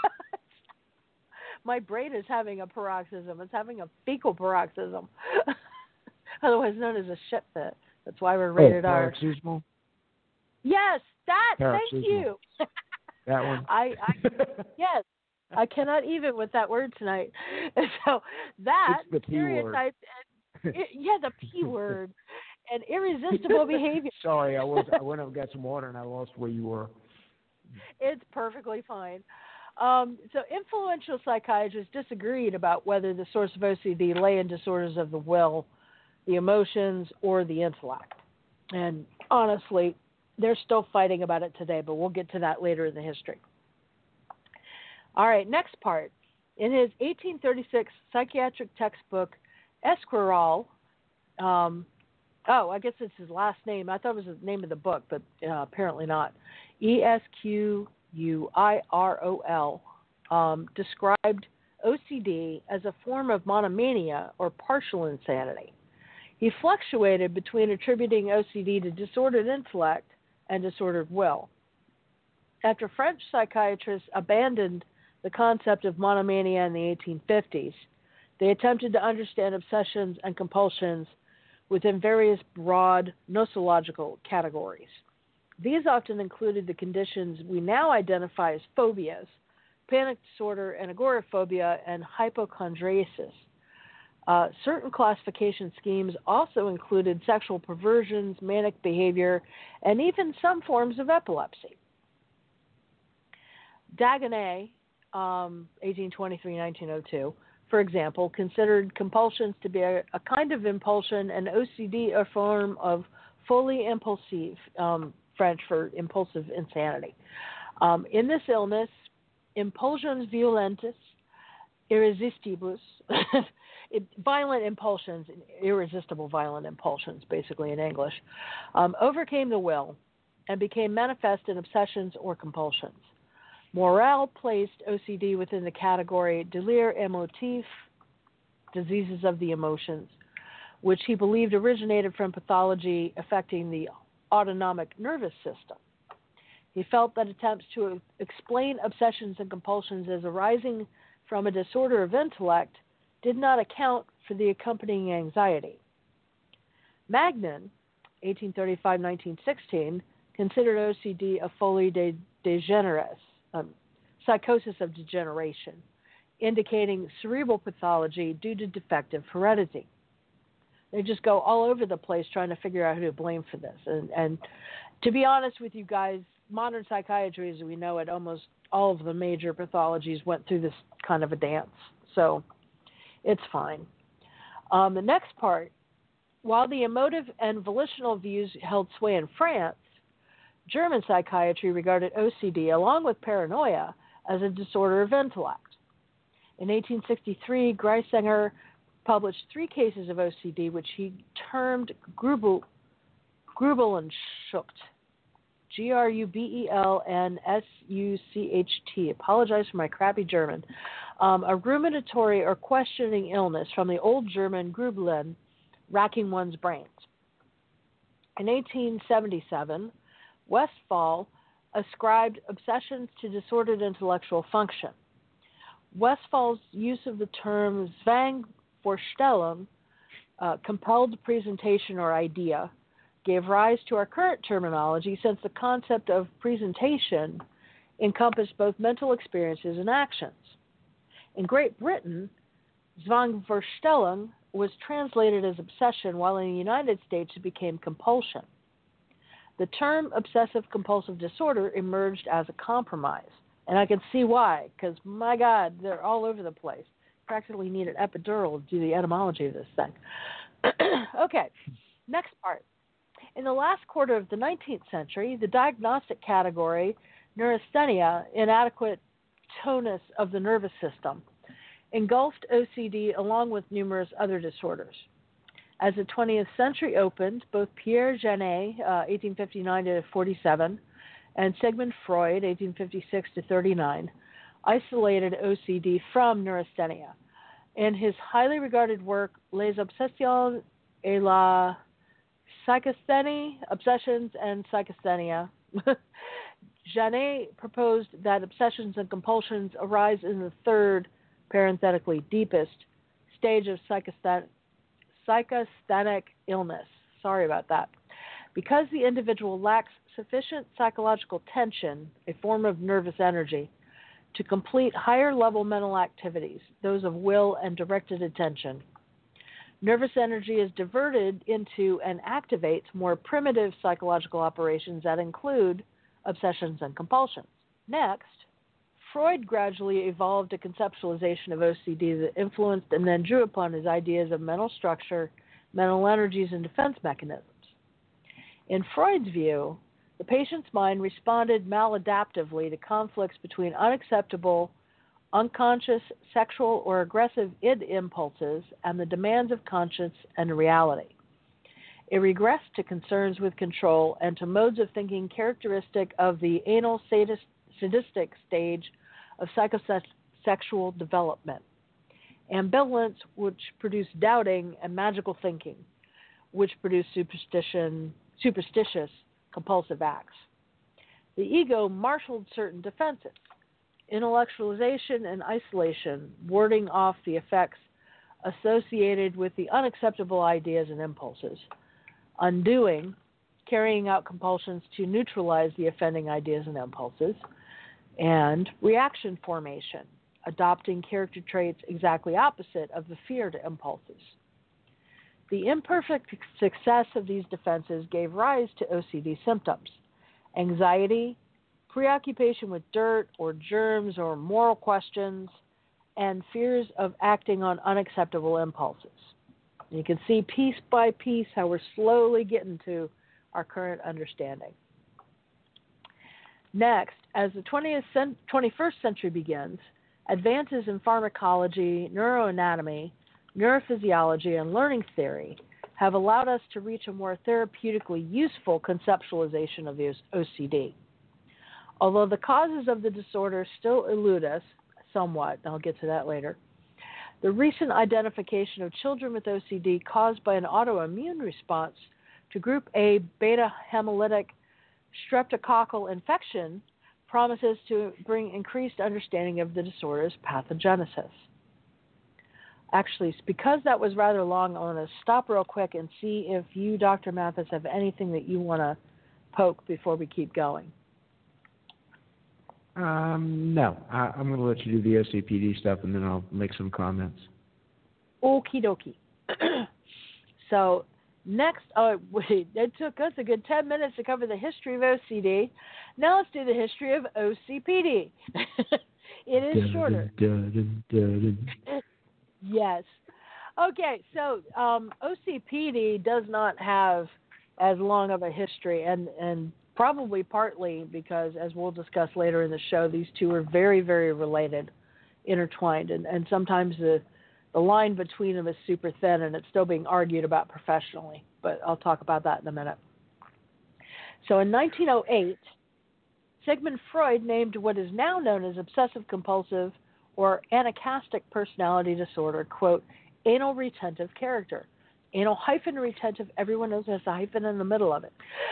My brain is having a paroxysm. It's having a fecal paroxysm, otherwise known as a shit fit. That's why we're rated oh, R. paroxysmal? Yes, that. Paroxysmal. Thank you. That one? I, I yes. I cannot even with that word tonight. So that it's the P stereotypes and it, yeah, the P word and irresistible behavior. Sorry, I was I went up and got some water and I lost where you were. It's perfectly fine. Um, so influential psychiatrists disagreed about whether the source of O C D lay in disorders of the will, the emotions, or the intellect. And honestly, they're still fighting about it today, but we'll get to that later in the history. All right, next part. In his eighteen thirty-six psychiatric textbook, Esquirol, um, oh, I guess it's his last name. I thought it was the name of the book, but uh, apparently not. E S Q U I R O L um, described O C D as a form of monomania or partial insanity. He fluctuated between attributing O C D to disordered intellect and disordered will. After French psychiatrists abandoned the concept of monomania in the eighteen fifties, they attempted to understand obsessions and compulsions within various broad nosological categories. These often included the conditions we now identify as phobias, panic disorder and agoraphobia, and hypochondriasis. Uh, certain classification schemes also included sexual perversions, manic behavior, and even some forms of epilepsy. Dagonet, um, eighteen twenty-three to nineteen oh two, for example, considered compulsions to be a, a kind of impulsion and O C D a form of folie impulsive, um, French for impulsive insanity. Um, in this illness, impulsions violentus, irresistibles, it, violent impulsions, irresistible violent impulsions, basically in English, um, overcame the will and became manifest in obsessions or compulsions. Morel placed O C D within the category délire émotif, diseases of the emotions, which he believed originated from pathology affecting the autonomic nervous system. He felt that attempts to explain obsessions and compulsions as arising from a disorder of intellect did not account for the accompanying anxiety. Magnan, eighteen thirty-five to nineteen sixteen, considered O C D a folie de dégénéresque, um, psychosis of degeneration, indicating cerebral pathology due to defective heredity. They just go all over the place trying to figure out who to blame for this. And, and to be honest with you guys, modern psychiatry, as we know it, almost all of the major pathologies went through this kind of a dance. So it's fine. Um, the next part, while the emotive and volitional views held sway in France, German psychiatry regarded O C D, along with paranoia, as a disorder of intellect. In eighteen sixty-three, Greisinger published three cases of O C D, which he termed Grubel, Grubelenschucht, G R U B E L N S U C H T. Apologize for my crappy German. Um, a ruminatory or questioning illness from the Old German Grübeln, racking one's brains. In eighteen seventy-seven, Westphal ascribed obsessions to disordered intellectual function. Westphal's use of the term Zwangvorstellung, uh, compelled presentation or idea, gave rise to our current terminology, since the concept of presentation encompassed both mental experiences and actions. In Great Britain, Zwangvorstellung was translated as obsession, while in the United States it became compulsion. The term obsessive-compulsive disorder emerged as a compromise, and I can see why, because, my God, they're all over the place. Practically need an epidural to do the etymology of this thing. Okay, next part. In the last quarter of the nineteenth century, the diagnostic category, neurasthenia, inadequate tonus of the nervous system, engulfed O C D along with numerous other disorders. As the twentieth century opened, both Pierre Janet, uh, eighteen fifty-nine to forty-seven, and Sigmund Freud, eighteen fifty-six to thirty-nine, isolated O C D from neurasthenia. In his highly regarded work, Les Obsessions et la Psychasthenie, Obsessions and Psychasthenia, Janet proposed that obsessions and compulsions arise in the third, parenthetically deepest, stage of psychasthen- psychasthenic illness. Sorry about that. Because the individual lacks sufficient psychological tension, a form of nervous energy, to complete higher-level mental activities, those of will and directed attention. Nervous energy is diverted into and activates more primitive psychological operations that include obsessions and compulsions. Next, Freud gradually evolved a conceptualization of O C D that influenced and then drew upon his ideas of mental structure, mental energies, and defense mechanisms. In Freud's view, the patient's mind responded maladaptively to conflicts between unacceptable, unconscious, sexual, or aggressive id impulses and the demands of conscience and reality. It regressed to concerns with control and to modes of thinking characteristic of the anal sadist, sadistic stage of psychosexual development. Ambivalence, which produced doubting, and magical thinking, which produced superstition, superstitious, compulsive acts. The ego marshaled certain defenses: intellectualization and isolation, warding off the effects associated with the unacceptable ideas and impulses; undoing, carrying out compulsions to neutralize the offending ideas and impulses; and reaction formation, adopting character traits exactly opposite of the feared impulses. The imperfect success of these defenses gave rise to O C D symptoms: anxiety, preoccupation with dirt or germs or moral questions, and fears of acting on unacceptable impulses. You can see piece by piece how we're slowly getting to our current understanding. Next, as the twentieth, twenty-first century begins, advances in pharmacology, neuroanatomy, neurophysiology, and learning theory have allowed us to reach a more therapeutically useful conceptualization of the O C D. Although the causes of the disorder still elude us somewhat, and I'll get to that later, the recent identification of children with O C D caused by an autoimmune response to group A beta hemolytic streptococcal infection promises to bring increased understanding of the disorder's pathogenesis. Actually, because that was rather long, I want to stop real quick and see if you, Doctor Mathis, have anything that you want to poke before we keep going. Um, no, I, I'm going to let you do the O C P D stuff, and then I'll make some comments. Okie dokie. So next, oh, wait, it took us a good ten minutes to cover the history of O C D. Now let's do the history of O C P D. It is shorter. Dun, dun, dun, Yes. Okay, so um, O C P D does not have as long of a history, and, and probably partly because, as we'll discuss later in the show, these two are very, very related, intertwined, and, and sometimes the, the line between them is super thin, and it's still being argued about professionally, but I'll talk about that in a minute. So in nineteen oh eight, Sigmund Freud named what is now known as obsessive-compulsive or anacastic personality disorder, quote, anal retentive character. Anal hyphen retentive, everyone knows there's a hyphen in the middle of it.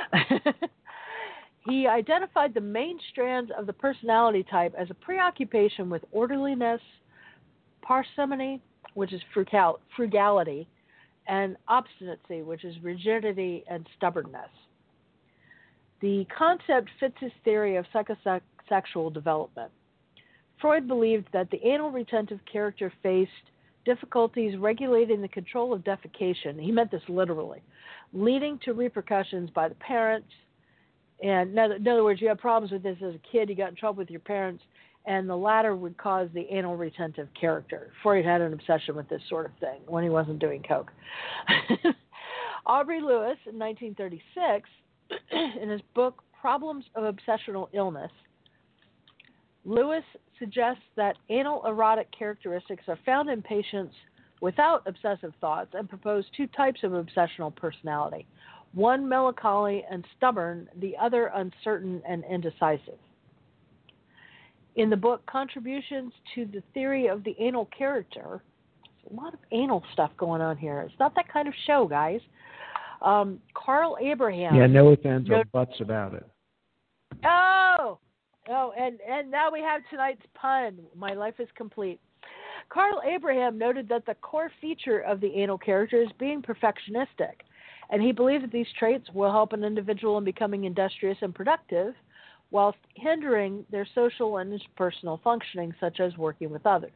He identified the main strands of the personality type as a preoccupation with orderliness, parsimony, which is frugal- frugality, and obstinacy, which is rigidity and stubbornness. The concept fits his theory of psychosexual development. Freud believed that the anal retentive character faced difficulties regulating the control of defecation. He meant this literally, leading to repercussions by the parents. And in other, in other words, you had problems with this as a kid, you got in trouble with your parents, and the latter would cause the anal retentive character. Freud had an obsession with this sort of thing when he wasn't doing coke. Aubrey Lewis, in nineteen thirty-six, in his book Problems of Obsessional Illness, Lewis suggests that anal erotic characteristics are found in patients without obsessive thoughts and proposed two types of obsessional personality, one melancholy and stubborn, the other uncertain and indecisive. In the book Contributions to the Theory of the Anal Character, there's a lot of anal stuff going on here. It's not that kind of show, guys. Um, Carl Abraham. Yeah, no offense or buts about it. Oh! Oh, and, and now we have tonight's pun. My life is complete. Carl Abraham noted that the core feature of the anal character is being perfectionistic, and he believed that these traits will help an individual in becoming industrious and productive, whilst hindering their social and interpersonal functioning, such as working with others.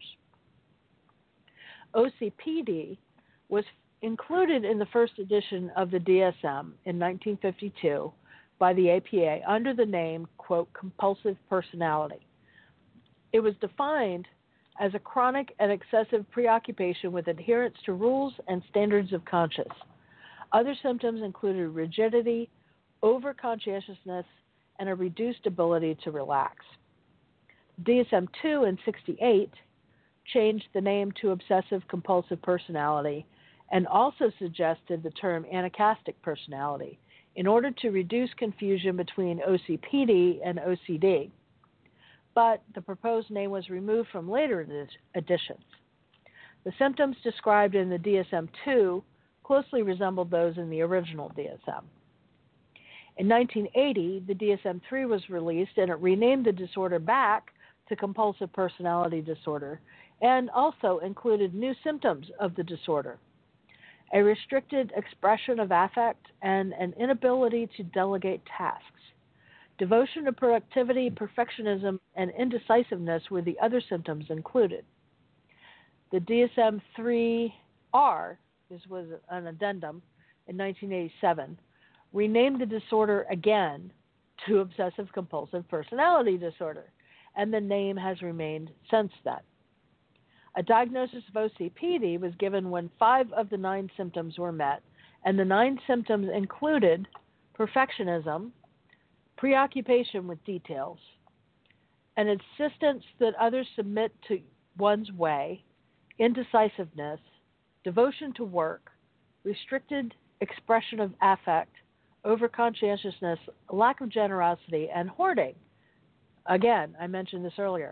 O C P D was included in the first edition of the D S M in nineteen fifty-two by the A P A under the name, quote, compulsive personality. It was defined as a chronic and excessive preoccupation with adherence to rules and standards of conscience. Other symptoms included rigidity, over-conscientiousness, and a reduced ability to relax. D S M two in sixty-eight changed the name to obsessive-compulsive personality and also suggested the term anacastic personality in order to reduce confusion between O C P D and O C D. But the proposed name was removed from later editions. The symptoms described in the D S M two closely resembled those in the original D S M. In nineteen eighty, the D S M three was released, and it renamed the disorder back to compulsive personality disorder and also included new symptoms of the disorder: a restricted expression of affect and an inability to delegate tasks. Devotion to productivity, perfectionism, and indecisiveness were the other symptoms included. The D S M three R, this was an addendum in nineteen eighty-seven, renamed the disorder again to obsessive-compulsive personality disorder, and the name has remained since then. A diagnosis of O C P D was given when five of the nine symptoms were met, and the nine symptoms included perfectionism, preoccupation with details, an insistence that others submit to one's way, indecisiveness, devotion to work, restricted expression of affect, overconscientiousness, lack of generosity, and hoarding. Again, I mentioned this earlier.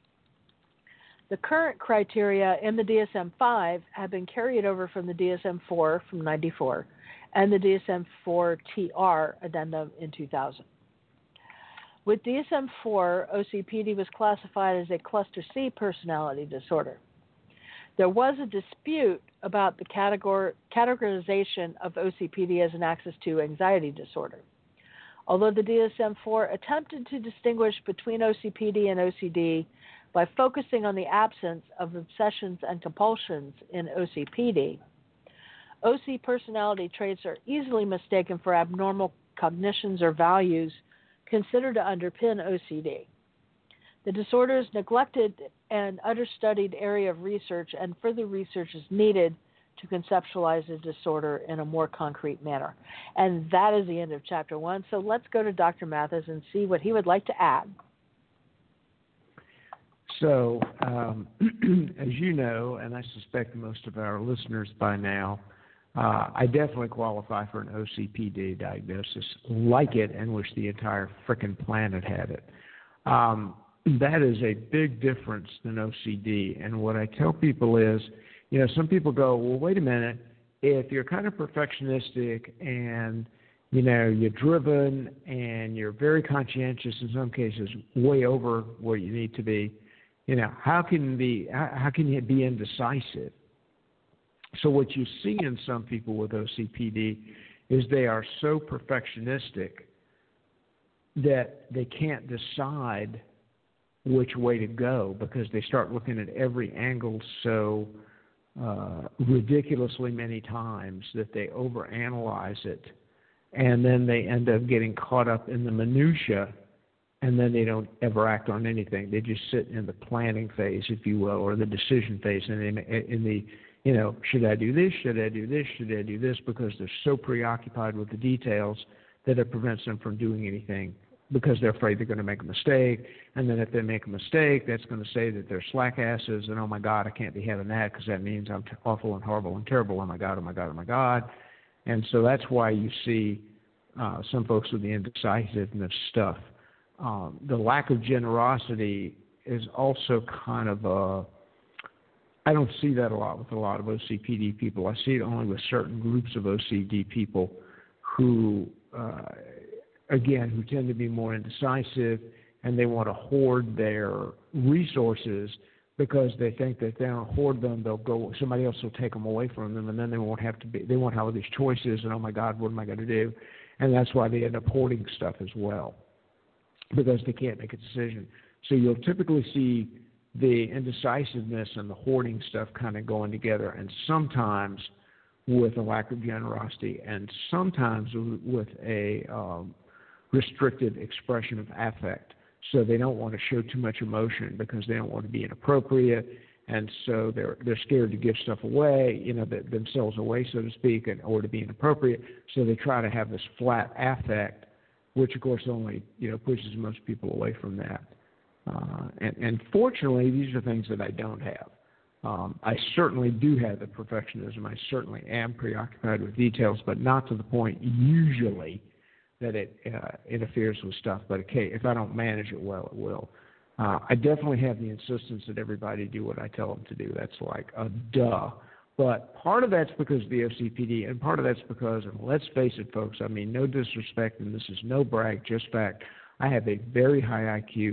The current criteria in the D S M five have been carried over from the D S M four from ninety-four and the D S M four T R addendum in two thousand. With D S M four, O C P D was classified as a cluster C personality disorder. There was a dispute about the categor- categorization of O C P D as an axis two anxiety disorder. Although the D S M four attempted to distinguish between O C P D and O C D by focusing on the absence of obsessions and compulsions in O C P D, O C personality traits are easily mistaken for abnormal cognitions or values considered to underpin O C D. The disorder is a neglected and understudied area of research, and further research is needed to conceptualize the disorder in a more concrete manner. And that is the end of chapter one. So let's go to Doctor Mathis and see what he would like to add. So, um, as you know, and I suspect most of our listeners by now, uh, I definitely qualify for an O C P D diagnosis, like it, and wish the entire frickin' planet had it. Um, that is a big difference than O C D. And what I tell people is, you know, some people go, well, wait a minute, if you're kind of perfectionistic and, you know, you're driven and you're very conscientious, in some cases way over where you need to be, you know, how can be how, how can you be indecisive? So what you see in some people with O C P D is they are so perfectionistic that they can't decide which way to go because they start looking at every angle so uh, ridiculously many times that they overanalyze it, and then they end up getting caught up in the minutia. And then they don't ever act on anything. They just sit in the planning phase, if you will, or the decision phase. And in, in the, you know, should I do this? Should I do this? Should I do this? Because they're so preoccupied with the details that it prevents them from doing anything because they're afraid they're going to make a mistake. And then if they make a mistake, that's going to say that they're slack asses. And, oh, my God, I can't be having that because that means I'm t- awful and horrible and terrible. Oh, my God, oh, my God, oh, my God. And so that's why you see uh, some folks with the indecisiveness stuff. Um, the lack of generosity is also kind of a, I don't see that a lot with a lot of O C P D people. I see it only with certain groups of O C D people who, uh, again, who tend to be more indecisive, and they want to hoard their resources because they think that if they don't hoard them, they'll go, somebody else will take them away from them, and then they won't have to be, they won't have all these choices, and oh my God, what am I going to do? And that's why they end up hoarding stuff as well, because they can't make a decision. So you'll typically see the indecisiveness and the hoarding stuff kind of going together, and sometimes with a lack of generosity, and sometimes with a um, restricted expression of affect. So they don't want to show too much emotion because they don't want to be inappropriate, and so they're they're scared to give stuff away, you know, themselves away, so to speak, and or to be inappropriate. So they try to have this flat affect, which of course only, you know, pushes most people away from that. Uh, and, and fortunately, these are things that I don't have. Um, I certainly do have the perfectionism. I certainly am preoccupied with details, but not to the point usually that it uh, interferes with stuff. But okay, if I don't manage it well, it will. Uh, I definitely have the insistence that everybody do what I tell them to do. That's like a duh. But part of that's because of the O C P D, and part of that's because, and let's face it, folks, I mean, no disrespect, and this is no brag, just fact, I have a very high I Q,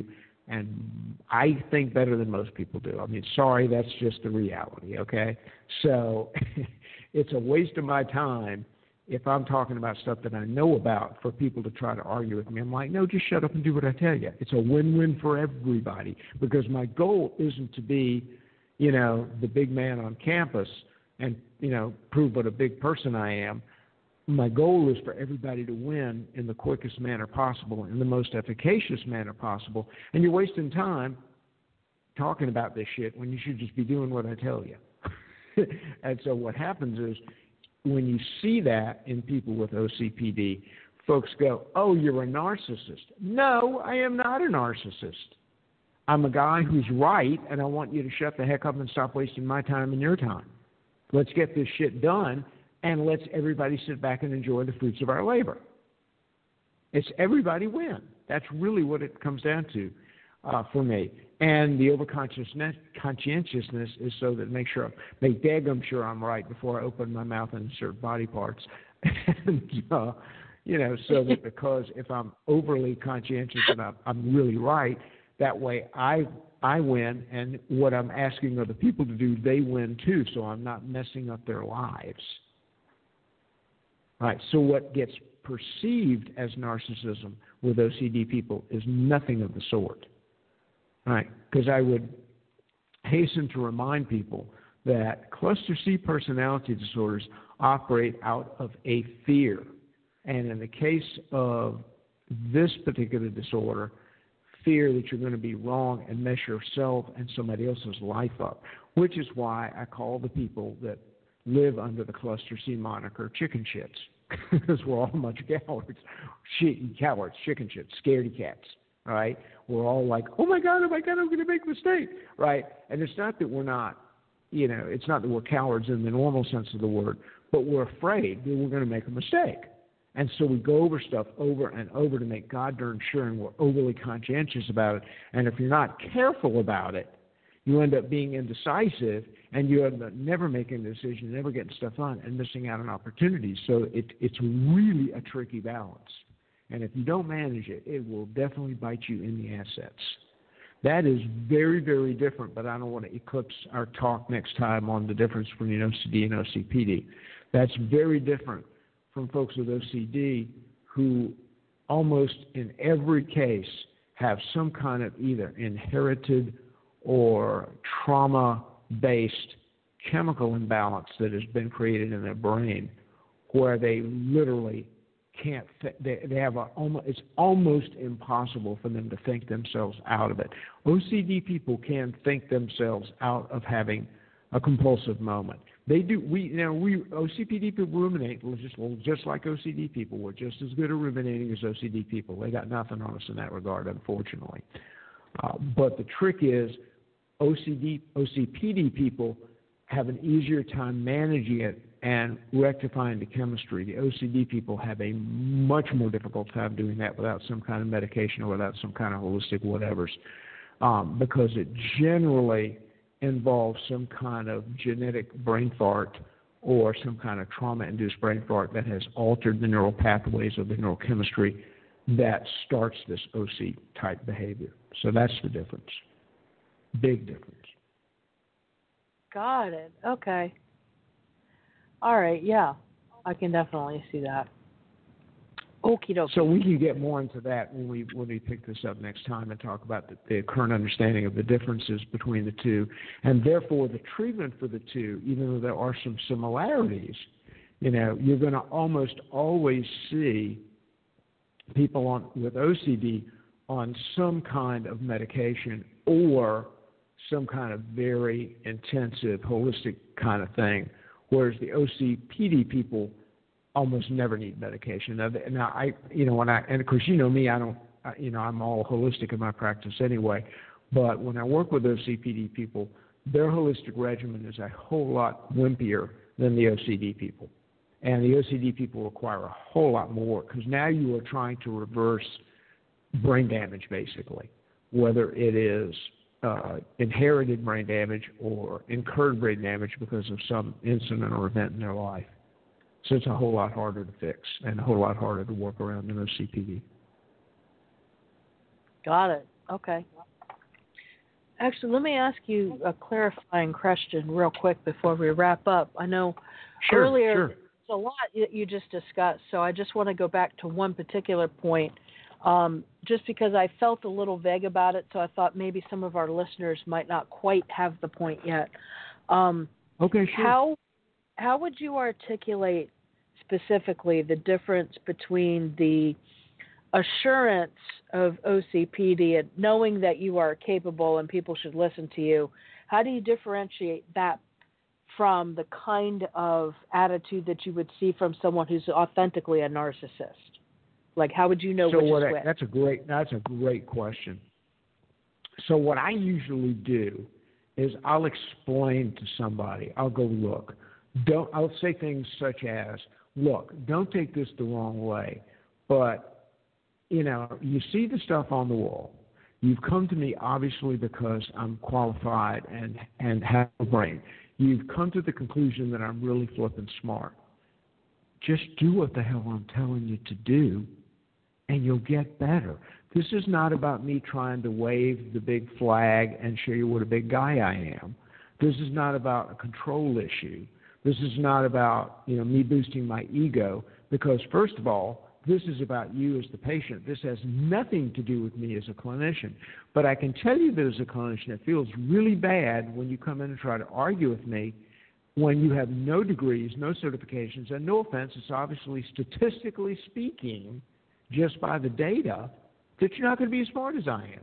and I think better than most people do. I mean, sorry, that's just the reality, okay? So it's a waste of my time if I'm talking about stuff that I know about for people to try to argue with me. I'm like, no, just shut up and do what I tell you. It's a win-win for everybody, because my goal isn't to be, you know, the big man on campus and, you know, prove what a big person I am. My goal is for everybody to win in the quickest manner possible, in the most efficacious manner possible. And you're wasting time talking about this shit when you should just be doing what I tell you. And so what happens is, when you see that in people with O C P D, folks go, oh, you're a narcissist. No, I am not a narcissist. I'm a guy who's right, and I want you to shut the heck up and stop wasting my time and your time. Let's get this shit done, and let's everybody sit back and enjoy the fruits of our labor. It's everybody win. That's really what it comes down to uh, for me. And the overconsciousness, conscientiousness is so that make sure, make daggum sure I'm right before I open my mouth and insert body parts. And, uh, you know, so that because if I'm overly conscientious and I'm, I'm really right, that way I I win, and what I'm asking other people to do, they win too, so I'm not messing up their lives. All right, so what gets perceived as narcissism with O C D people is nothing of the sort. All right, because I would hasten to remind people that cluster C personality disorders operate out of a fear. And in the case of this particular disorder, fear that you're going to be wrong and mess yourself and somebody else's life up, which is why I call the people that live under the Cluster C moniker chicken shits, because we're all a bunch of cowards, shit, cowards, chicken shits, scaredy cats, right? We're all like, oh my God, oh my God, I'm going to make a mistake, right? And it's not that we're not, you know, it's not that we're cowards in the normal sense of the word, but we're afraid that we're going to make a mistake. And so we go over stuff over and over to make God darn sure, and we're overly conscientious about it. And if you're not careful about it, you end up being indecisive, and you end up never making a decision, never getting stuff done, and missing out on opportunities. So it, it's really a tricky balance. And if you don't manage it, it will definitely bite you in the assets. That is very, very different, but I don't want to eclipse our talk next time on the difference between O C D and O C P D. That's very different from folks with O C D who almost in every case have some kind of either inherited or trauma-based chemical imbalance that has been created in their brain where they literally can't, th- they, they have a, almost, it's almost impossible for them to think themselves out of it. O C D people can think themselves out of having a compulsive moment. They do. We, you know, we O C P D people ruminate just, just like O C D people. We're just as good at ruminating as O C D people. They got nothing on us in that regard, unfortunately. Uh, but the trick is, O C D, O C P D people have an easier time managing it and rectifying the chemistry. The O C D people have a much more difficult time doing that without some kind of medication or without some kind of holistic whatevers, um, because it generally involves some kind of genetic brain fart or some kind of trauma-induced brain fart that has altered the neural pathways of the neurochemistry that starts this O C-type behavior. So that's the difference. Big difference. Got it. Okay. All right. Yeah, I can definitely see that. Okie dokie. So we can get more into that when we when we pick this up next time and talk about the, the current understanding of the differences between the two, and therefore the treatment for the two. Even though there are some similarities, you know, you're going to almost always see people on with O C D on some kind of medication or some kind of very intensive holistic kind of thing, whereas the O C P D people almost never need medication. Now, now I, you know, when I, and of course, you know me, I don't, I, you know, I'm all holistic in my practice anyway. But when I work with O C P D people, their holistic regimen is a whole lot wimpier than the O C D people. And the O C D people require a whole lot more because now you are trying to reverse brain damage, basically, whether it is uh, inherited brain damage or incurred brain damage because of some incident or event in their life. So it's a whole lot harder to fix and a whole lot harder to work around than O C P D. Got it. Okay. Actually, let me ask you a clarifying question real quick before we wrap up. I know sure, earlier sure. there's a lot that you just discussed, so I just want to go back to one particular point, um, just because I felt a little vague about it, so I thought maybe some of our listeners might not quite have the point yet. Um, okay, sure. How, how would you articulate specifically the difference between the assurance of O C P D and knowing that you are capable and people should listen to you? How do you differentiate that from the kind of attitude that you would see from someone who's authentically a narcissist? Like, how would you know so which what is I, which? That's a great, that's a great question. So what I usually do is I'll explain to somebody, I'll go, look, don't, I'll say things such as, look, don't take this the wrong way, but, you know, you see the stuff on the wall. You've come to me obviously because I'm qualified and, and have a brain. You've come to the conclusion that I'm really flipping smart. Just do what the hell I'm telling you to do, and you'll get better. This is not about me trying to wave the big flag and show you what a big guy I am. This is not about a control issue. This is not about, you know, me boosting my ego, because first of all, this is about you as the patient. This has nothing to do with me as a clinician. But I can tell you that as a clinician, it feels really bad when you come in and try to argue with me when you have no degrees, no certifications, and no offense, it's obviously, statistically speaking, just by the data that you're not going to be as smart as I am.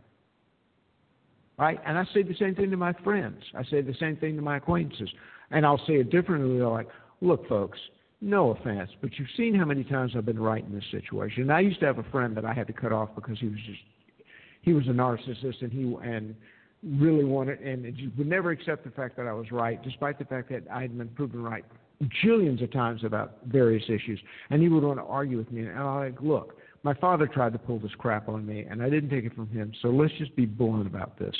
Right? And I say the same thing to my friends. I say the same thing to my acquaintances. And I'll say it differently. They're like, look, folks, no offense, but you've seen how many times I've been right in this situation. And I used to have a friend that I had to cut off because he was just, he was a narcissist and he and really wanted, and just would never accept the fact that I was right, despite the fact that I had been proven right jillions of times about various issues. And he would want to argue with me. And I'm like, look, my father tried to pull this crap on me, and I didn't take it from him, so let's just be blunt about this.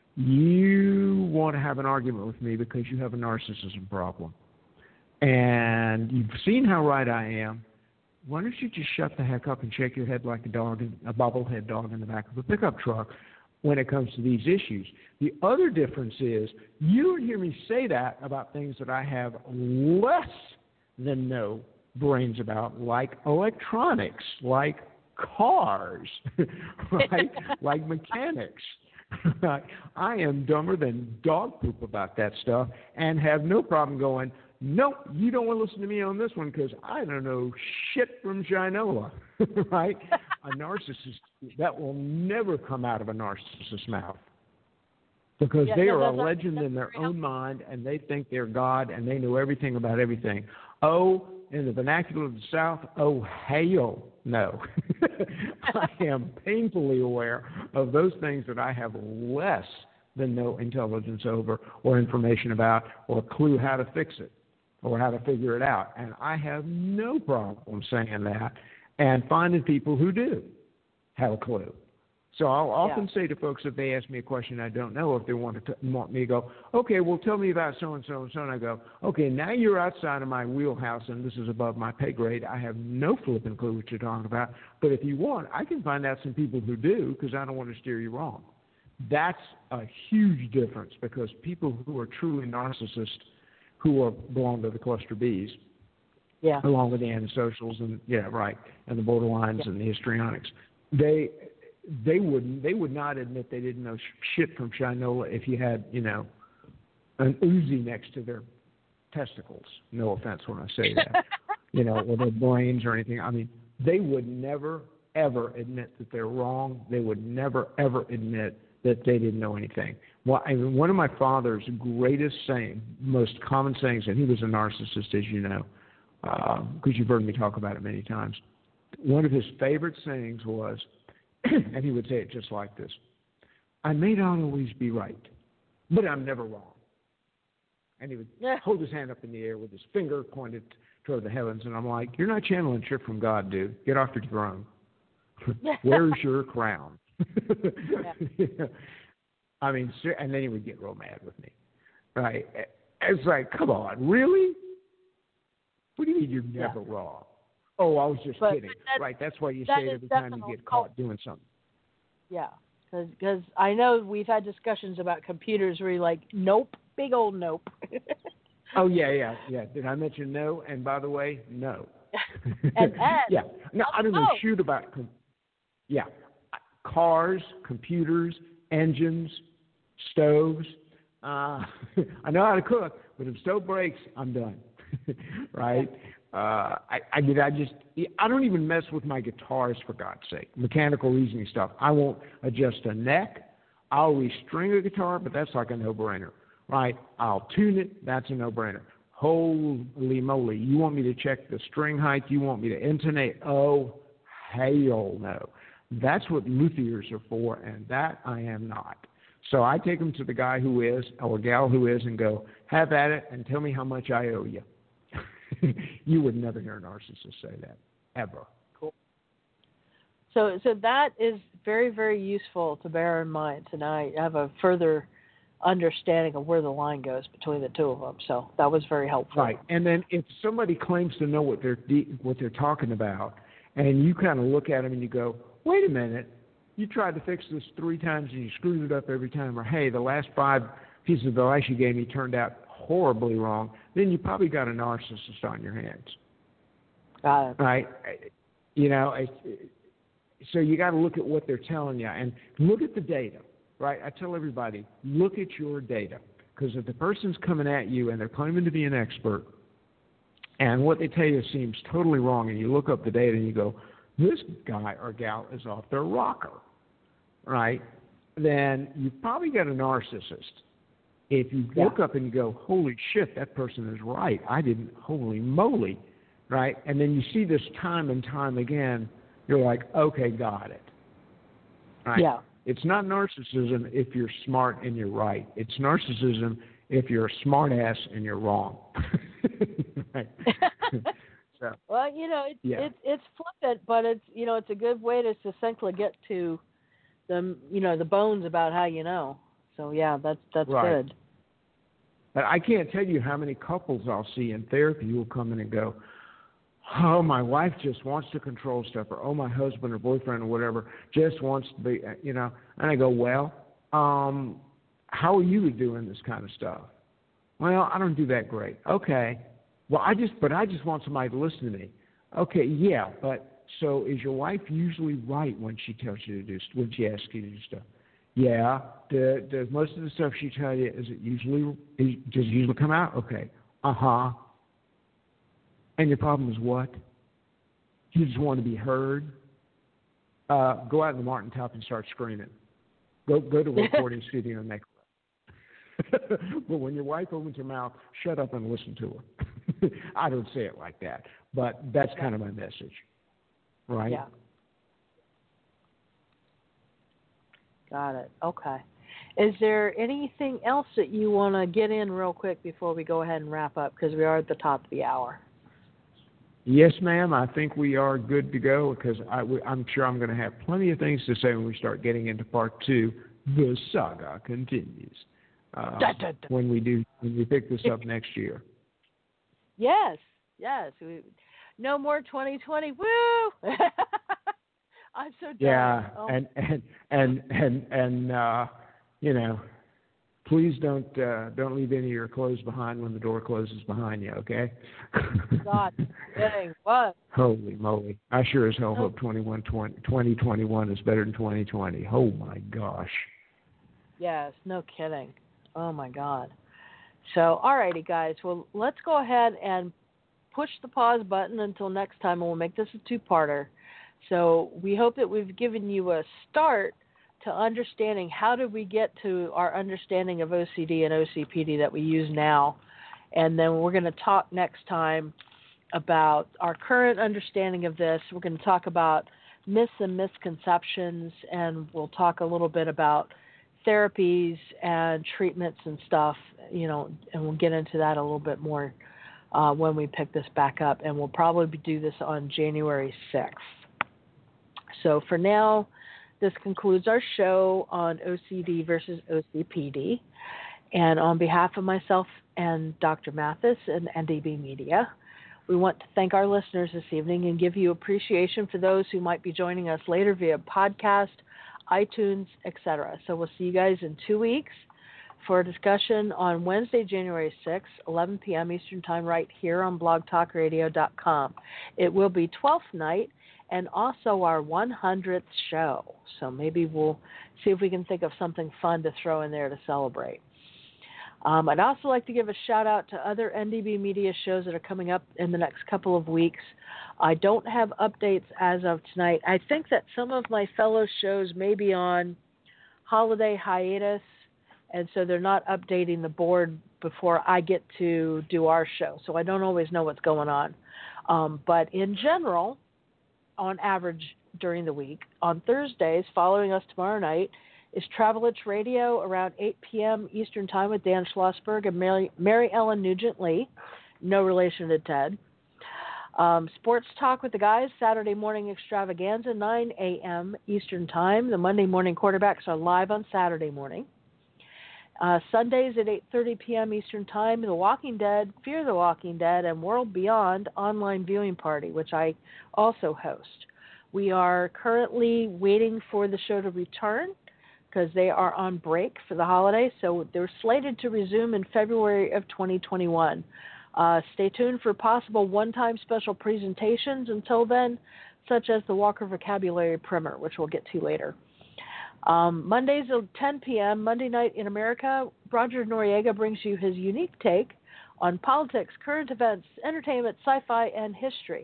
You want to have an argument with me because you have a narcissism problem. And you've seen how right I am. Why don't you just shut the heck up and shake your head like a dog, in, a bobblehead dog in the back of a pickup truck when it comes to these issues? The other difference is you don't hear me say that about things that I have less than no brains about, like electronics, like cars, right? Like mechanics. I am dumber than dog poop about that stuff and have no problem going, nope, you don't want to listen to me on this one because I don't know shit from Shinola, right? A narcissist, that will never come out of a narcissist's mouth because yeah, they no, are a legend in their own mind and they think they're God and they know everything about everything. Oh, in the vernacular of the South, oh, hell no. I am painfully aware of those things that I have less than no intelligence over or information about or a clue how to fix it or how to figure it out. And I have no problem saying that and finding people who do have a clue. So I'll often yeah. say to folks if they ask me a question I don't know, if they want to t- want me to go, okay, well, tell me about so-and-so and so, and I go, okay, now you're outside of my wheelhouse and this is above my pay grade. I have no flipping clue what you're talking about. But if you want, I can find out some people who do because I don't want to steer you wrong. That's a huge difference because people who are truly narcissists who are belong to the cluster Bs, yeah. along with the antisocials and, yeah, right, and the borderlines yeah. and the histrionics, they... They wouldn't. They would not admit they didn't know shit from Shinola if you had, you know, an Uzi next to their testicles. No offense when I say that, you know, or their brains or anything. I mean, they would never ever admit that they're wrong. They would never ever admit that they didn't know anything. Well, I mean, one of my father's greatest saying, most common sayings, and he was a narcissist, as you know, because uh, you've heard me talk about it many times. One of his favorite sayings was. And he would say it just like this. I may not always be right, but I'm never wrong. And he would yeah. hold his hand up in the air with his finger pointed toward the heavens. And I'm like, you're not channeling shit from God, dude. Get off your throne. Where's your crown? yeah. I mean, and then he would get real mad with me. Right? It's like, come on, really? What do you mean you're never yeah. wrong? Oh, I was just but, kidding. But right, that's why you that say it every time you get caught doing something. Yeah, because I know we've had discussions about computers where you're like, nope, big old nope. oh, yeah, yeah, yeah. Did I mention no? And by the way, no. and, and yeah, no, I don't know shoot about, com- yeah, cars, computers, engines, stoves. Uh, I know how to cook, but if the stove breaks, I'm done, right? Uh, I, I mean, I just, I don't even mess with my guitars, for God's sake. Mechanical reasoning stuff. I won't adjust a neck. I'll restring a guitar, but that's like a no-brainer, right? I'll tune it. That's a no-brainer. Holy moly. You want me to check the string height? You want me to intonate? Oh, hell no. That's what luthiers are for, and that I am not. So I take them to the guy who is, or gal who is, and go, have at it, and tell me how much I owe you. You would never hear a narcissist say that, ever. Cool. So, so that is very, very useful to bear in mind. So now I have a further understanding of where the line goes between the two of them. So that was very helpful. Right. And then if somebody claims to know what they're de- what they're talking about, and you kind of look at them and you go, wait a minute, you tried to fix this three times and you screwed it up every time, or hey, the last five pieces of advice you gave me turned out horribly wrong, then you probably got a narcissist on your hands. Got it. Right? You know, so you got to look at what they're telling you and look at the data, right? I tell everybody, look at your data, because if the person's coming at you and they're claiming to be an expert and what they tell you seems totally wrong and you look up the data and you go, this guy or gal is off their rocker, right? Then you've probably got a narcissist. If you Yeah. look up and you go, holy shit, that person is right. I didn't, holy moly, right? And then you see this time and time again, you're like, okay, got it. Right? Yeah. It's not narcissism if you're smart and you're right. It's narcissism if you're a smart ass and you're wrong. Right? So, well, you know, it's yeah. it's it's flippant, but it's you know it's a good way to succinctly get to the you know the bones about how you know. So yeah, that's that's Right. good. But I can't tell you how many couples I'll see in therapy who will come in and go, oh, my wife just wants to control stuff, or oh, my husband or boyfriend or whatever just wants to be, you know. And I go, well, um, how are you doing this kind of stuff? Well, I don't do that great. Okay. Well, I just, but I just want somebody to listen to me. Okay, yeah, but so is your wife usually right when she tells you to do, when she asks you to do stuff? Yeah. Do, does most of the stuff she tells you, is it usually, is, does it usually come out? Okay. Uh-huh. And your problem is what? You just want to be heard? Uh, go out in the Martin Top and start screaming. Go go to a recording studio and make it. But when your wife opens her mouth, shut up and listen to her. I don't say it like that, but that's kind of my message, right? Yeah. Got it. Okay. Is there anything else that you want to get in real quick before we go ahead and wrap up? Because we are at the top of the hour. Yes, ma'am. I think we are good to go because I, I'm sure I'm going to have plenty of things to say when we start getting into part two. The saga continues uh, da, da, da. when we do when we pick this up next year. Yes, yes. We, no more twenty twenty. Woo! I'm so done. Yeah, oh. and and and and and uh, you know, please don't uh, don't leave any of your clothes behind when the door closes behind you. Okay? God, dang, what? Holy moly! I sure as hell hope twenty-one twenty, twenty twenty-one is better than twenty twenty. Oh my gosh! Yes, no kidding. Oh my God. So, alrighty, guys. Well, let's go ahead and push the pause button until next time, and we'll make this a two-parter. So we hope that we've given you a start to understanding how did we get to our understanding of O C D and O C P D that we use now. And then we're going to talk next time about our current understanding of this. We're going to talk about myths and misconceptions, and we'll talk a little bit about therapies and treatments and stuff, you know, and we'll get into that a little bit more uh, when we pick this back up. And we'll probably do this on January sixth. So for now, this concludes our show on O C D versus O C P D. And on behalf of myself and Doctor Mathis and N D B Media, we want to thank our listeners this evening and give you appreciation for those who might be joining us later via podcast, iTunes, et cetera. So we'll see you guys in two weeks for a discussion on Wednesday, January sixth, eleven p.m. Eastern Time, right here on blog talk radio dot com. It will be twelfth night and also our one hundredth show. So maybe we'll see if we can think of something fun to throw in there to celebrate. Um, I'd also like to give a shout out to other N D B Media shows that are coming up in the next couple of weeks. I don't have updates as of tonight. I think that some of my fellow shows may be on holiday hiatus, and so they're not updating the board before I get to do our show. So I don't always know what's going on. Um, but in general, on average during the week, on Thursdays, following us tomorrow night, is Travelitch Radio around eight p.m. Eastern Time with Dan Schlossberg and Mary, Mary Ellen Nugent-Lee, no relation to Ted. Um, Sports Talk with the Guys, Saturday Morning Extravaganza, nine a.m. Eastern Time. The Monday Morning Quarterbacks are live on Saturday morning. Uh, Sundays at eight thirty p.m. Eastern Time, The Walking Dead, Fear the Walking Dead, and World Beyond online viewing party, which I also host. We are currently waiting for the show to return because they are on break for the holidays, so they're slated to resume in February of twenty twenty-one. Uh, stay tuned for possible one-time special presentations until then, such as the Walker Vocabulary Primer, which we'll get to later. Um, Mondays at ten p.m., Monday Night in America, Roger Noriega brings you his unique take on politics, current events, entertainment, sci-fi, and history.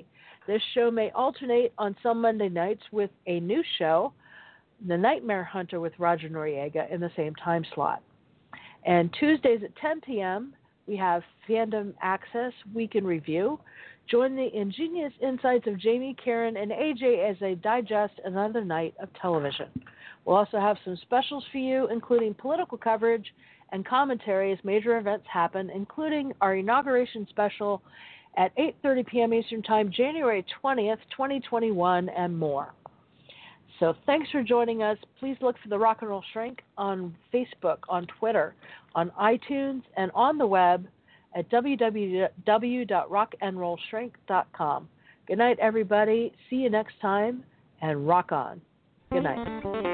This show may alternate on some Monday nights with a new show, The Nightmare Hunter with Roger Noriega, in the same time slot. And Tuesdays at ten p.m., we have Fandom Access Week in Review. Join the ingenious insights of Jamie, Karen, and A J as they digest another night of television. We'll also have some specials for you, including political coverage and commentary as major events happen, including our inauguration special at eight thirty p.m. Eastern Time, January twentieth, twenty twenty-one, and more. So thanks for joining us. Please look for the Rock and Roll Shrink on Facebook, on Twitter, on iTunes, and on the web at w w w dot rock and roll shrink dot com. Good night, everybody. See you next time, and rock on. Good night.